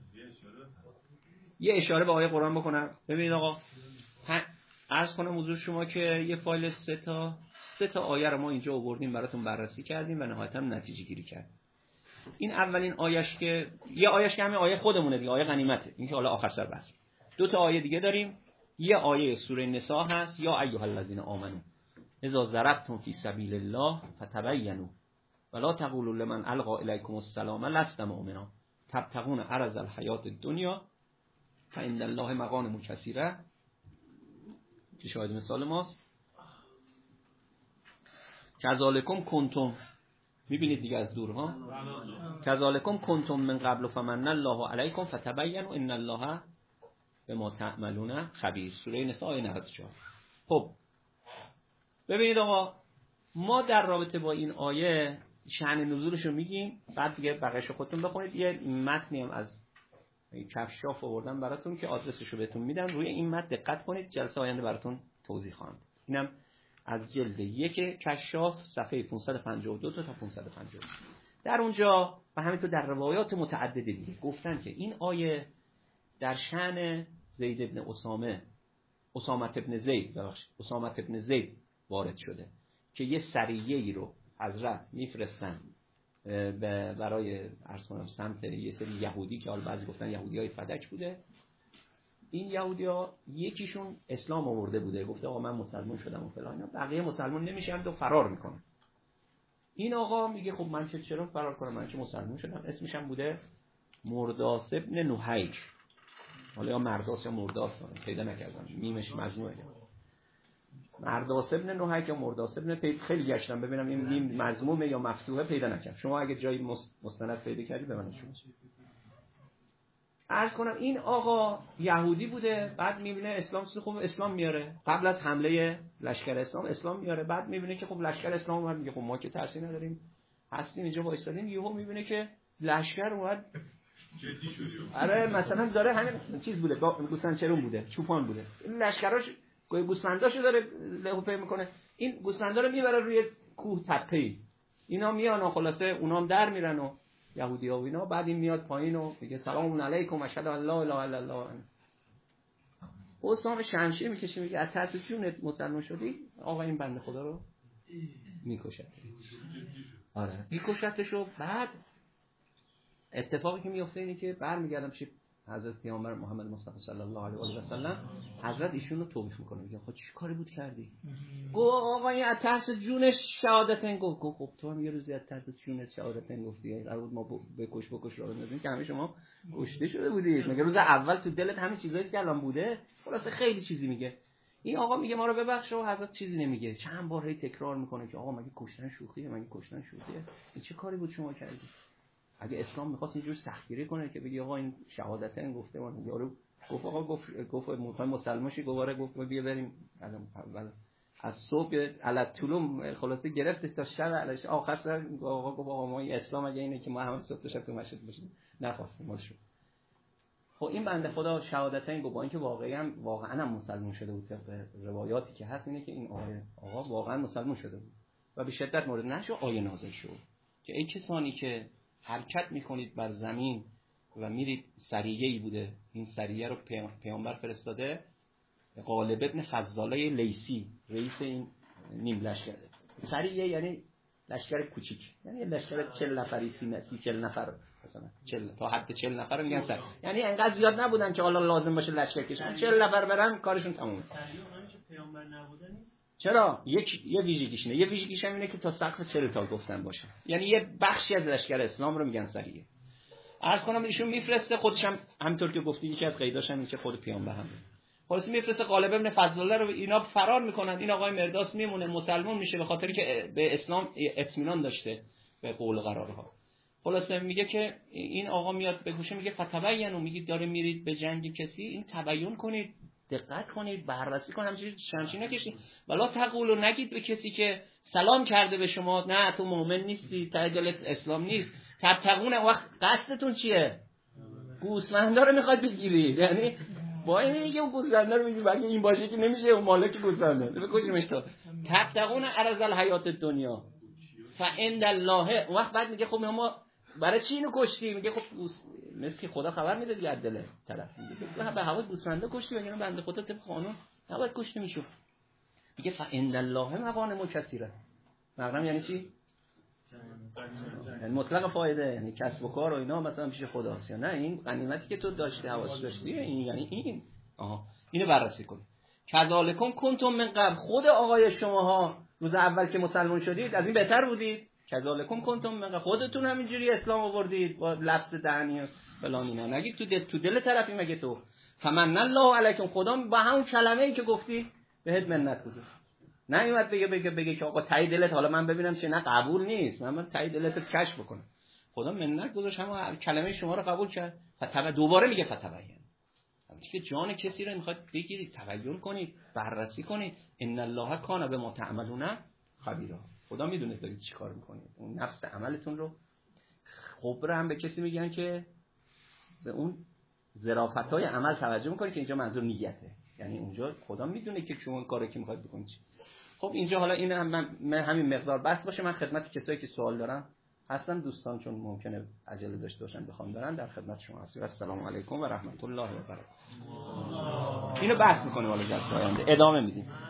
یه اشاره به آیه قرآن بکنم. ببینید آقا، عرض کنم حضور شما که یه فایل سه تا سه تا آیه رو ما اینجا آوردیم براتون بررسی کردیم و نهایتا نتیجه گیری کردیم. این اولین آیه‌اش که یه آیه‌اش که همین آیه خودمونه دیگه، آیه غنیمته، این که حالا آخر سر بحث. دو تا آیه دیگه داریم. یه آیه سوره نساء هست، یا ایها الذین آمنو اذا ضربتم فی سبیل الله فتبینوا ولا تقولوا لمن القى الیکم السلام لست مؤمنا تبتغون عرض الحیات الدنیا فإن الله مغانم کثیره، که شاهد مثال ماست. کذالکم کنتم، میبینید دیگه از دور ها، کذالکم کنتم من قبل فمن الله علیکم فتبینوا ان الله بما تعملون خبیر. سوره نساء آیه نود و چهار. خب ببینید آقا، ما در رابطه با این آیه شأن نزولش رو میگیم، بعد دیگه بقیه‌شو خودتون بخونید. یه متنی هم از کفشاف آوردم براتون که آدرسش رو بهتون میدم. روی این متن دقت کنید، جلسه آینده براتون توضیح خواهم داد. اینم از جلد یک کشاف صفحه پانصد و پنجاه و دو تا پانصد و پنجاه و سه. در اونجا و همینطور در روایات متعدده دیگه گفتن که این آیه در شأن زید ابن اسامه اسامه ابن زید ببخشید اسامه ابن زید وارد شده که یه سریه‌ای رو حضرت میفرستن برای عرض کنم سمت یه سری یهودی که حالا بعضی گفتن یهودیای فدک بوده. این یهودی‌ها یکیشون اسلام آورده بوده، گفته آقا من مسلمان شدم و فلان، بقیه مسلمان نمیشن و فرار میکنن. این آقا میگه خب من چه چرا فرار کنم، من که مسلمان شدم. اسمش هم بوده مرداس ابن نوحیک، حالا یا مرداس یا مرداس پیدا نکردم، میمش مجموعه مرداس ابن نوحیک یا مرداس ابن پیدا. خیلی گشتم ببینم این میم مضمومه یا مفتوحه، پیدا نکردم. شما اگه جایی مستند پیدا کردی به من شما. عرض کنم این آقا یهودی بوده، بعد میبینه اسلام چیز خوب، اسلام میاره. قبل از حمله لشکر اسلام اسلام میاره، بعد میبینه که خب لشکر اسلام اومد، میگه خب ما که ترسی نداریم، هستیم اینجا وایسادیم. یهو میبینه که لشکر اومد جدی شدی. آره مثلا داره همین چیز بوده، گوسفندچرون بوده، چوپان بوده، این لشکراش گوسفنداشو داره لهوپه میکنه. این گوسفندا رو میبره روی کوه تپه‌ای، اینا میان و خلاصه اونام در میرن و یهودی‌ها و اینا. بعد این میاد پایین و میگه سلام علیکم اشهد ان لا اله الا الله. حسام شمشیر میکشه، میگه از ترس جونت مسلمان شدی، آقا این بنده خدا رو میکشه. آره میکشتشو. بعد اتفاقی که میفته اینه که برمیگردم پیش حضرت پیامبر محمد مصطفی صلی الله علیه و سلم، حضرت ایشون رو توبیخ میکنه، میگه خب چی کاری بود کردی؟ گو آقا این از ترس جونش شهادتن گفت. گفت خب تو هم یه روزی از ترس جونت شهادتن گفتی، قرار بود ما بکش بکش رو ندیم که همه شما کشته شده بودید. میگه روز اول تو دلت همین چیزایی که الان بوده، خلاصه خیلی چیزی میگه. این آقا میگه ما رو ببخش و حضرت چیزی نمیگه. چند بار هی تکرار میکنه که آقا مگه کشتن شوخیه، مگه کشتن شوخیه، این چه کاری بود شما کردید؟ اگه اسلام می‌خواست اینجور سختگیری کنه که بگی آقا این شهادتن گفته، من یارو گفت آقا گفت گفت میخوایم مسلمان شی، گواره گفت بیا بریم الان از صبح علت طلوع خلاصه گرفتش تا شب آخر سر آقا گفت آقا ما این اسلام اگه اینه که ما همه صبح تا شب تو مسجد باشیم نخواستیم ماشو. خب این بنده خدا شهادتن گفت با اینکه واقعا واقعا هم مسلمان شده بود، طبق روایاتی که هست اینه که این آقا آقا واقعا مسلمان شده بود و به شدت مورد نشو آیه نازل شد که ای کسانی که حرکت میکنید بر زمین و میرید، سریه‌ای بوده، این سریه رو پیامبر فرستاده، غالب ابن فضاله لیسی رئیس این نیم لشکره. سریه یعنی لشکر کوچیک، یعنی لشکر چهل نفری، سی چهل نفر مثلا، چهل تا حد چهل نفر میگن سر، یعنی انقدر زیاد نبودن که حالا لازم باشه لشکر کشن، چهل نفر برن کارشون تمومه. پیامبر نبوده نیست. چرا؟ یک یه ویژگیش اینه، یه ویژگیش اینه که تا سقف چهل تا گفتن باشه، یعنی یه بخشی از لشکر اسلام رو میگن سریه. عرض کنم ایشون میفرسته، خودش هم همونطور که گفتی یکی از قیداش هم این که خود پیامبر هم خلاص میفرسته غالب ابن فضل رو، اینا فرار میکنن، این آقای مرداس میمونه مسلمان میشه به خاطری که به اسلام اطمینان داشته به قول و قرارها. خلاصه میگه که این آقا میاد به گوشه میگه فتبینوا، میگه داره میرید به جنگ کسی، این تبیین کنید، دقت کنید، بررسی کنید، همینجوری شمشیر نکشید، ولا تقولوا، نگید به کسی که سلام کرده به شما نه تو مؤمن نیستی، ته دلت اسلام نیست، تبتغون، وقت قصدتون چیه؟ گوسفندا رو میخواد بگیرید، یعنی با این میگه گوسفندا رو میگیرید، اگه این باشه که نمیشه اون مالک گوسفندا بکشیمش. تو تبتغون عرض الحیات الدنیا فعند الله، وقت بعد میگه خب ما برای چی اینو کشتی؟ میگه خب مثل که خدا خبر میده دیگه از دل طرف، میگه به هوا گوسفندا کشتی، وگرنه بنده خدا طبق قانون نباید کشته میشد. میگه فعند الله مغانم کثیره. مغنم یعنی چی؟ یعنی مطلق فایده، یعنی کسب و کار و اینا مثلا پیش خداست، یا نه این غنیمتی که تو داشته حواس داشتی این، یعنی این آها اینو بررسی کن. کذالکم کنتم من قبل، خود آقای شماها روز اول که مسلمان شدید از این بهتر بودید. کذالکم کنتم من قبل، خودتون همینجوری اسلام آوردید با لفظ دهنی فلان اینا، نگید تو دل تو دل طرفی، مگه تو فمن الله علیکم، خدا با همون کلمه‌ای که گفتی بهت منت گذاشت. نه ایمد بگه بگه بگه که آقا تای دلت حالا من ببینم چه، نه قبول نیست، من من تای دلت کشف بکنم. خدا منت گذاشت، همون کلمه شما رو قبول کرد. فتبین، دوباره میگه فتبین، همین که جان کسی رو میخواد بگیرید، تبیین کنید، بررسی کنید. ان الله کان بما تعملون خبیرا، خدا میدونه دارید چیکار میکنید. اون نفس عملتون رو خبره هم به کسی میگن که به اون ظرافت‌های عمل توجه میکنه که اینجا منظور نیته، یعنی اونجا خدا میدونه که شما کاری که میخواید بکنید. خب اینجا حالا این هم من همین مقدار بس باشه. من خدمت کسایی که سوال دارن هستن دوستان، چون ممکنه عجله داشته باشن بخوام دارن، در خدمت شما هستم. السلام علیکم و رحمت الله و برکاته. اینو بحث میکنه حالا جلسه آینده ادامه میدیم.